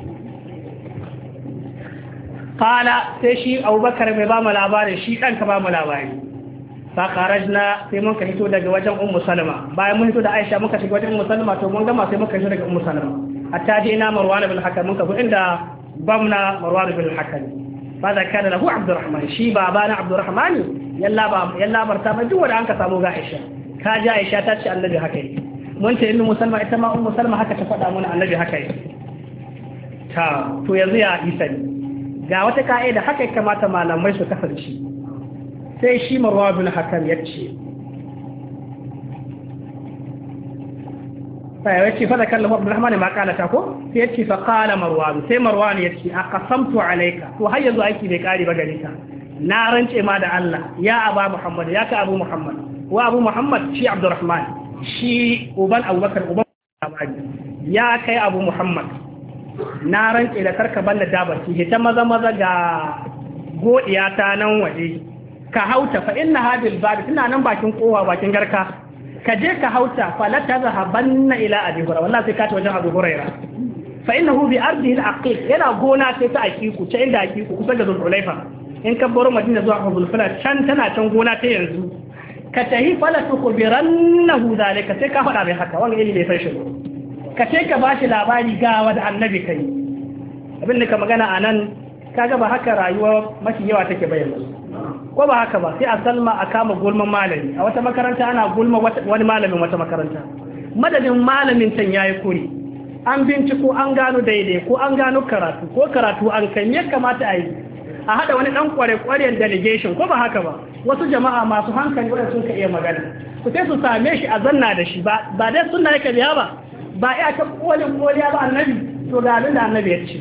قال سيشي أبو بكر ببام العباري شيء أنك بام العباري fakarajna sai muka hito daga wajen ummu salama bayan mun hito da aisha muka shiga wajen ummu salama to mun gama sai muka hito daga ummu salama hatta je ina marwan bin hakam muka zo inda bamna marwan bin hakam fa zakara lahu Abdurrahman shi baba na Abdurrahman yalla ba yalla barta mai duk wanda an ka samu ga Aisha ka ji Aisha ta ce annabi haka yi mun ta ummu Salma ita ma ummu Salma haka ta faɗa mana annabi haka yi ta to yanzu ya isa ne ga wata ka'ida haka ya kamata malamai su kasance sai shi Marwan bin Hakam yace sai yace fa zakar lahu Abdurrahman ma kala ta ko sai yace fa qala Marwan sai Marwan yace aqasamtu alayka to har yanzu aiki bai kare ba gare ka na rance ma da Allah ya aba Muhammad ya ka Abu Muhammad wa Abu Muhammad shi Abdurrahman shi uban Abubakar uban ya kai Abu Muhammad na rance da karka balla dabarki hita maza maza ga godiya ta nan waje ka hauta fa inna hadil bab tana nan bakin kowa bakin garka ka je ka hauta fala tazhabanna ila abi hurairah wallahi sai ka ta wajen Abu Hurairah fa innahu bi ardihi al-aqiq yana gona sai ta aqiqu ta inda aqiqu kusa da Zulhulaifa in ka baro Madina zuwa Zulhulaifa can tana can gona ta yanzu ka tahi fala tukhbirannahu zalika sai ka faɗa mai haka wanga yayi bai san shi ka ce ka bashi labari ga wanda annabi kai abin da ka magana anan kaga ba haka rayuwa mafi yawa take bayyana ko ba haka ba sai a salma a kama gulman malami a wata makaranta ana gulma wani malamin wata makaranta madadin malamin can yayi kuri an binciko an gano daidai ko an gano karatu ko karatu an kai ya kamata a yi a hada wani dan kware-kwaren delegation ko ba haka ba wasu jama'a masu hankali wanda sun ka iya magana ku sai su same shi a zanna da shi ba ba dai sunna yake biya ba ba iya ta kolin koliya ba annabi to ga abin da annabi ya ce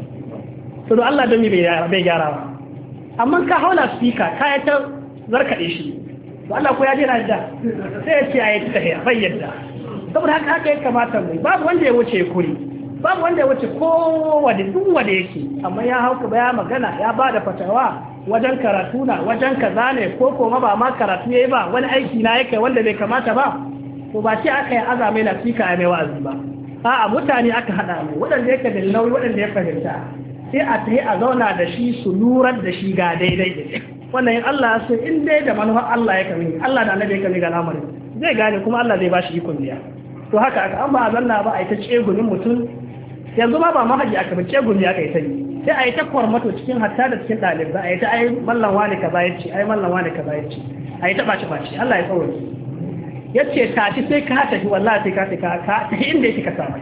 to don Allah don mi bai gyara ba amma ka haula speaker ka ya ta zarkade shi to Allah ko ya je na da sai ya ce ayi ta tahiya bai yadda saboda haka haka ya kamata mu babu wanda ya wuce kuri babu wanda ya wuce kowa da duk wanda yake amma ya hauka ba ya magana ya bada fatawa wajen karatu na wajen kaza ne ko kuma ba ma karatu yayi ba wani aiki na yake wanda bai kamata ba to ba ce aka yi azamai na fika mai wa'azi ba a'a mutane aka hada mu wadanda yake da nauyi wadanda ya fahimta sai a tayi a zauna da shi su lurar da shi ga daidai wannan in Allah ya so in dai da manufar Allah ya kame Allah da Annabi ya kame ga lamarin zai gane kuma Allah zai bashi ikon biya to haka aka an ba a zanna ba a yi ta cegunin mutum yanzu ma ba mahaji aka ba ceguni aka yi ta yi sai a yi ta kwarmato cikin hatta da cikin ɗalibai a yi ta ai mallan wani kaza ya ce ai mallan wani kaza ya ce a yi ta ɓaci ɓaci Allah ya tsawon ya ce tafi sai ka tafi wallahi sai ka tafi ka ta inda yake ka samu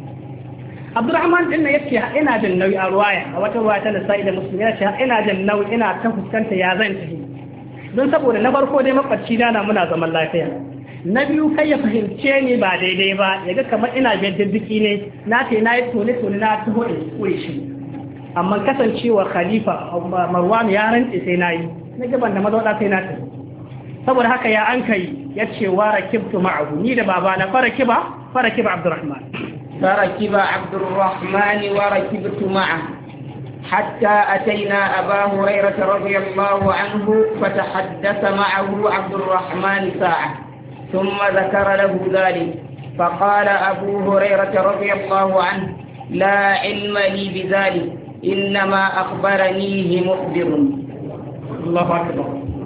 Abdurrahman din nan yace ina jin nauyi a ruwaya a wata ruwaya ta Nasa'i da Muslim yace ina jin nauyi ina ta fuskanta ya zan tafi don saboda na farko dai makwabci na muna zaman lafiya na biyu kai ya fahimce ni ba daidai ba yaga kamar ina biyar diddiki ne na ce na yi tone tone na taho in kure shi amma kasancewa khalifa Marwan ya rantse sai na yi na gaban da mazauɗa sai na tafi saboda haka ya an kai ya ce wa rakibtu ma'ahu ni da baba na fara kiba fara kiba Abdurrahman فركب عبد الرحمن وركبت معه حتى أتينا أبا هريرة رضي الله عنه فتحدث معه عبد الرحمن ساعة ثم ذكر له ذلك فقال أبو هريرة رضي الله عنه لا علم لي بذلك إنما أخبرنيه مخبر الله أكبر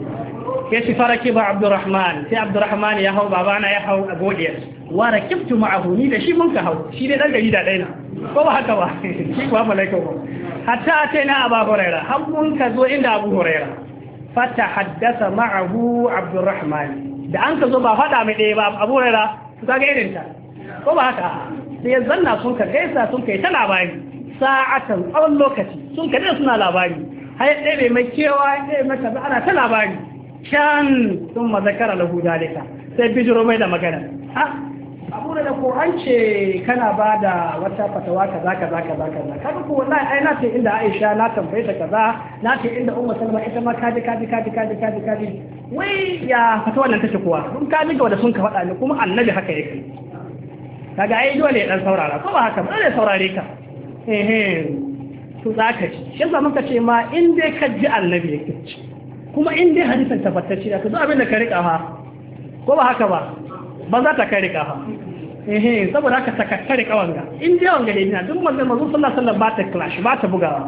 كيف فركب عبد الرحمن في عبد الرحمن يهو بابانا يهو أبو ديس وركبت معه ni da shi mun ka hau shi dai dan gari da daina ko ba haka ba shi ba malaika ba hatta ataina Abu Hurairah har mun ka zo inda Abu Hurairah fata haddasa ma'ahu Abdurrahman da an ka zo ba fada mai dai ba Abu Hurairah to kaga irin ta ko ba haka sai zanna sun ka gaisa sun kai ta labari sa'atan tsawon lokaci sun ka dai suna labari har dai bai mai kewa dai maka ana ta labari can sun mazakara lahu dalika sai bijiro mai da magana ah abu da ko an ce kana ba da wata fatawa kaza kaza kaza kaza kaga ko wallahi ai na ce inda Aisha na tambaye ta kaza na ce inda Ummu Salma ita ma kaji kaji kaji kaji kaji kaji wai ya fatawa nan take kuwa kun kaji ga wanda sun ka faɗa ni kuma annabi haka yake kaga ai dole ya dan saurara ko ba haka ba dole saurare ka eh eh to zaka ci shi yasa muka ce ma in dai ka ji annabi yake kuma in dai hadisin tabbatacce da to abin da ka rika ha ko ba haka ba ba za ta kai rika ha eh saboda haka ta kai rika wanga in dai wanga ne duk manzon manzon sallallahu alaihi wasallam ba ta clash ba ta bugawa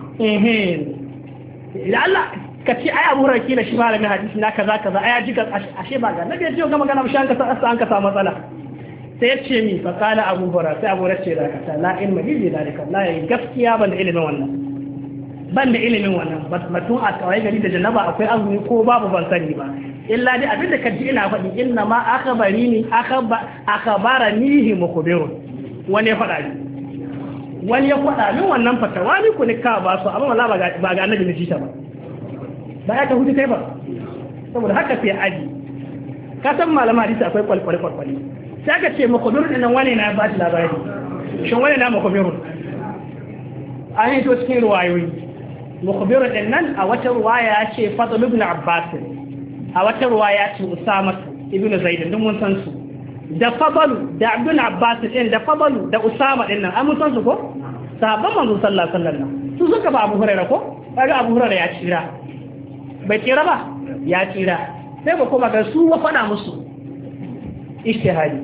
eh idan Allah ka ci ai Abu Hurairah kila shi malamin hadisi na kaza kaza ai ji ashe ba ga nabi ya ji ga magana shi an ka sa an ka samu matsala sai ya ce mi fa qala Abu Hurairah sai Abu Hurairah ce da ka la ilma li dalika la gaskiya ban da ilimin wannan ban da ilimin wannan batun a kawai gari da janaba akwai azumi ko babu ban sani ba illa dai abin da kaji ina faɗi inna ma akhbarini akhba akhbaranihi mukhbirun wani ya faɗa ni wani ya faɗa min wannan fatawa ni ku ni ka ba su amma wallahi ba ga ba ga annabi ne jita ba ba ya ta hudu kai ba saboda haka sai aji ka san malama hadisi akwai kwalkwale kwalkwale sai aka ce mukhbirun din nan wani na ba shi labari shin wani na mukhbirun an yi to cikin ruwayoyi mukhbirun din nan a wata ruwaya ya ce Fadl ibn Abbas a wata ruwaya ya ce Usama ibn Zaid din mun san su da Fadl da Abdul Abbas din da Fadl da Usama din nan an mun san su ko sahabban manzo sallallahu alaihi wasallam su suka ba Abu Hurairah ko kaga Abu Hurairah ya tsira bai tsira ba ya tsira sai ba kuma ga su wa fada musu ijtihadi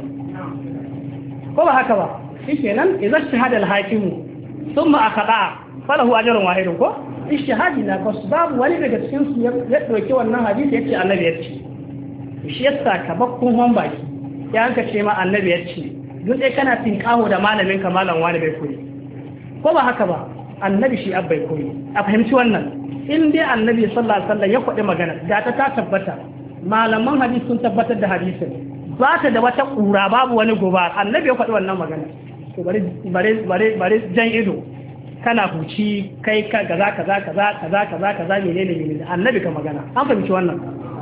ko ba haka ba shikenan idza ijtihada al-hakimu thumma akhada falahu ajrun wahidun ko ijtihadi na ko babu wani daga cikin su ya dauki wannan hadisi yace annabi ya ce shi yasa ka bakkun hon baki ya anka ce ma annabi ya ce duk dai kana tinkaho da malamin ka malam wani bai koyi ko ba haka ba annabi shi abbai koyi a fahimci wannan in dai annabi sallallahu alaihi wasallam ya faɗi magana da ta ta tabbata malaman hadisi sun tabbatar da hadisin ba ta da wata kura babu wani gobar annabi ya faɗi wannan magana to bare bare bare bare jan ido kana huci kai ka kaza kaza kaza kaza kaza kaza menene menene annabi ka magana an fahimci wannan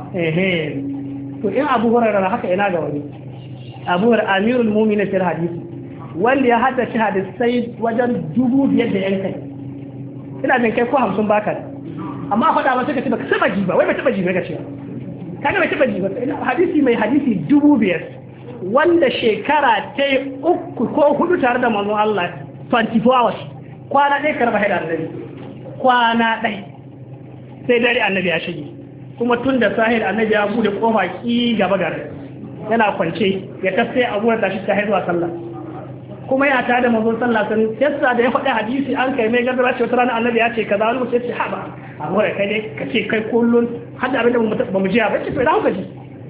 eh to in Abu Hurairah haka ina ga wani Abu Hurairah amirul mu'minin fil hadisi wanda ya haddace hadisai wajen dubu biyar da yan kai ina jin kai ko hamsin baka amma faɗa ba sai ka ce baka taba ji ba wai ba taba ji ba ka ce kaga bai taba ji ba hadisi mai hadisi dubu biyar wanda shekara ta uku ko hudu tare da manzon Allah twenty-four hours kwana ɗaya karba haida annabi kwana ɗaya sai dare annabi ya shige kuma tun da sahil annabi ya bude kofa ki gaba gare yana kwance ya tafi abuwar tashi ta haizuwa sallah kuma ya tada manzon sallah sun yasa da ya faɗi hadisi an kai mai gardara ce wata rana annabi ya ce kaza wani mutum ya ce haba amma kai dai ka ce kai kullun har da abin da ba mu ji ba ce to da haka ji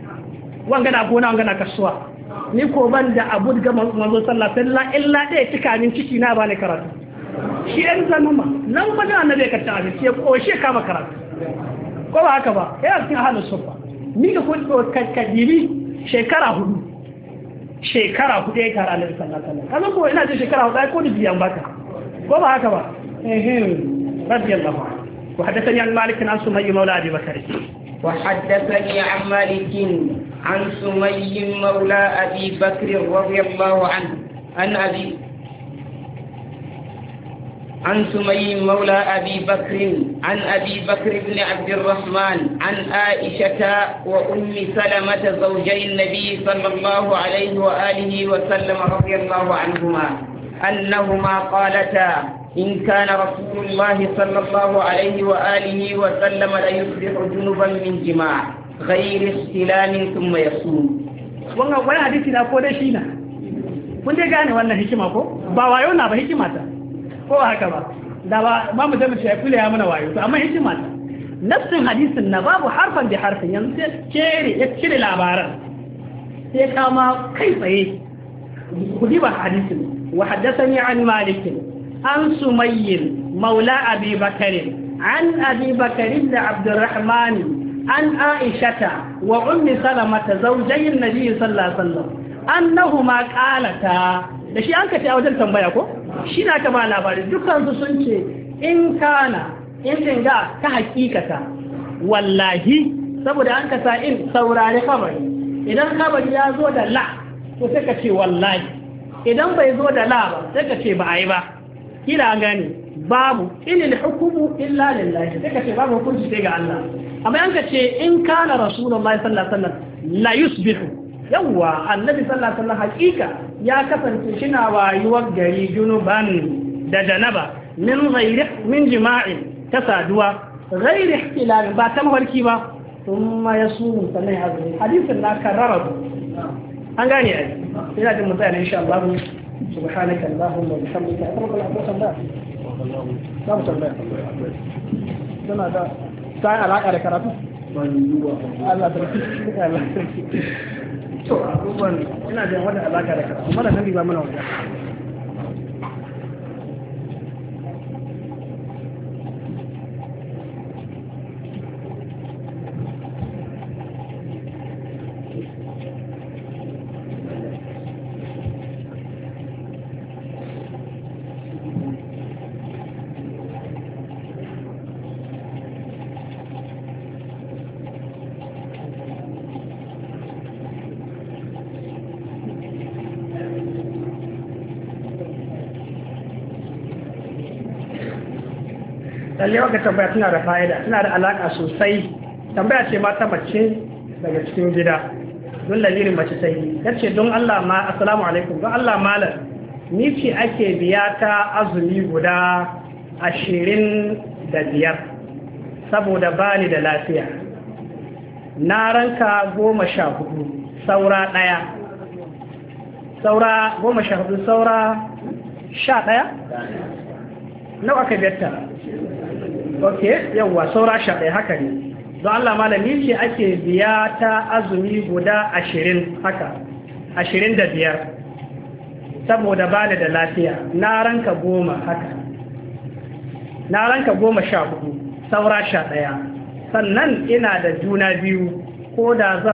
wanga na gona wanga na kasuwa ni ko ban da abu ga manzon sallah sallah illa ɗaya cika min ciki na ba ni karatu shi ɗan zanuma nan ba da annabi ka ta abinci ya koshe kama karatu ko ba haka ba ya cikin halin sufa ni ga ko kadiri shekara hudu shekara hudu ya kara annabi sallallahu alaihi wasallam kaza ko ina ce shekara hudu ko da biyan baka ko ba haka ba eh radiyallahu anhu wa hadathani an malik an sumayy mawla abi bakr wa hadathani an malik an sumayy mawla abi bakr radiyallahu anhu an abi عن سمي مولى أبي بكر عن أبي بكر بن عبد الرحمن عن عائشة وأم سلمة زوجي النبي صلى الله عليه وآله وسلم رضي الله عنهما أنهما قالتا إن كان رسول الله صلى الله عليه وآله وسلم ليصبح جنبا من جماع غير احتلام ثم يصوم. wannan wani hadisi na ko dai shi na kun dai gane wannan hikima ko ba wayo na ba hikima ta ko haka ba da ba ba mu zama cewa kula ya mana wayo to amma hikima ta nafsin hadisin na babu harfan da harfin yanzu sai kere ya cire labaran sai kama kai tsaye kudi ba hadisin wa haddathani an malik an sumayy maula abi bakr an abi bakr ibn abd الرحمن an aishata wa ummi salamata zawjayn nabi sallallahu alaihi wasallam annahuma qalata da shi an kace a wajen tambaya ko shi na ta ba labari dukansu sun ce in kana in dinga ta hakikata wallahi saboda an kasa in saurari kabari idan kabari ya zo da la to sai ka ce wallahi idan bai zo da la ba sai ka ce ba a yi ba kila an gane babu inil hukumu illa lillahi sai ka ce babu hukunci sai ga Allah amma an ka ce in kana rasulullahi sallallahu alaihi wasallam la yusbihu yawwa annabi sallallahu alaihi wasallam hakika ya kasance shina wayuwar gari junuban da janaba min ghairi min jima'in ta saduwa ghairi ihtilal ba ta mafarki ba thumma yasumu sanai azumi hadisin na karrara an gane ai ina da mutane insha Allah subhanaka allahumma wa bihamdika akwai Allah ba mu tambaya sana da sai alaka da karatu Allah ta Allah to abubuwan ina da wani alaka da karatu mana nan ba mana wani lalle waka tambaya tana da fa'ida tana da alaka sosai tambaya ce mata mace daga cikin gida don lalilin mace sai yace don Allah ma assalamu alaikum don Allah malam ni ce ake biya ta azumi guda ashirin da biyar saboda bani da lafiya na ranka goma sha hudu saura daya saura goma sha hudu saura sha daya nawa aka biyarta ok yawwa saura sha daya haka ne don Allah malami ce ake biya ta azumi guda ashirin haka ashirin da biyar saboda bani da lafiya na ranka goma haka na ranka goma sha hudu saura sha daya sannan ina da juna biyu ko da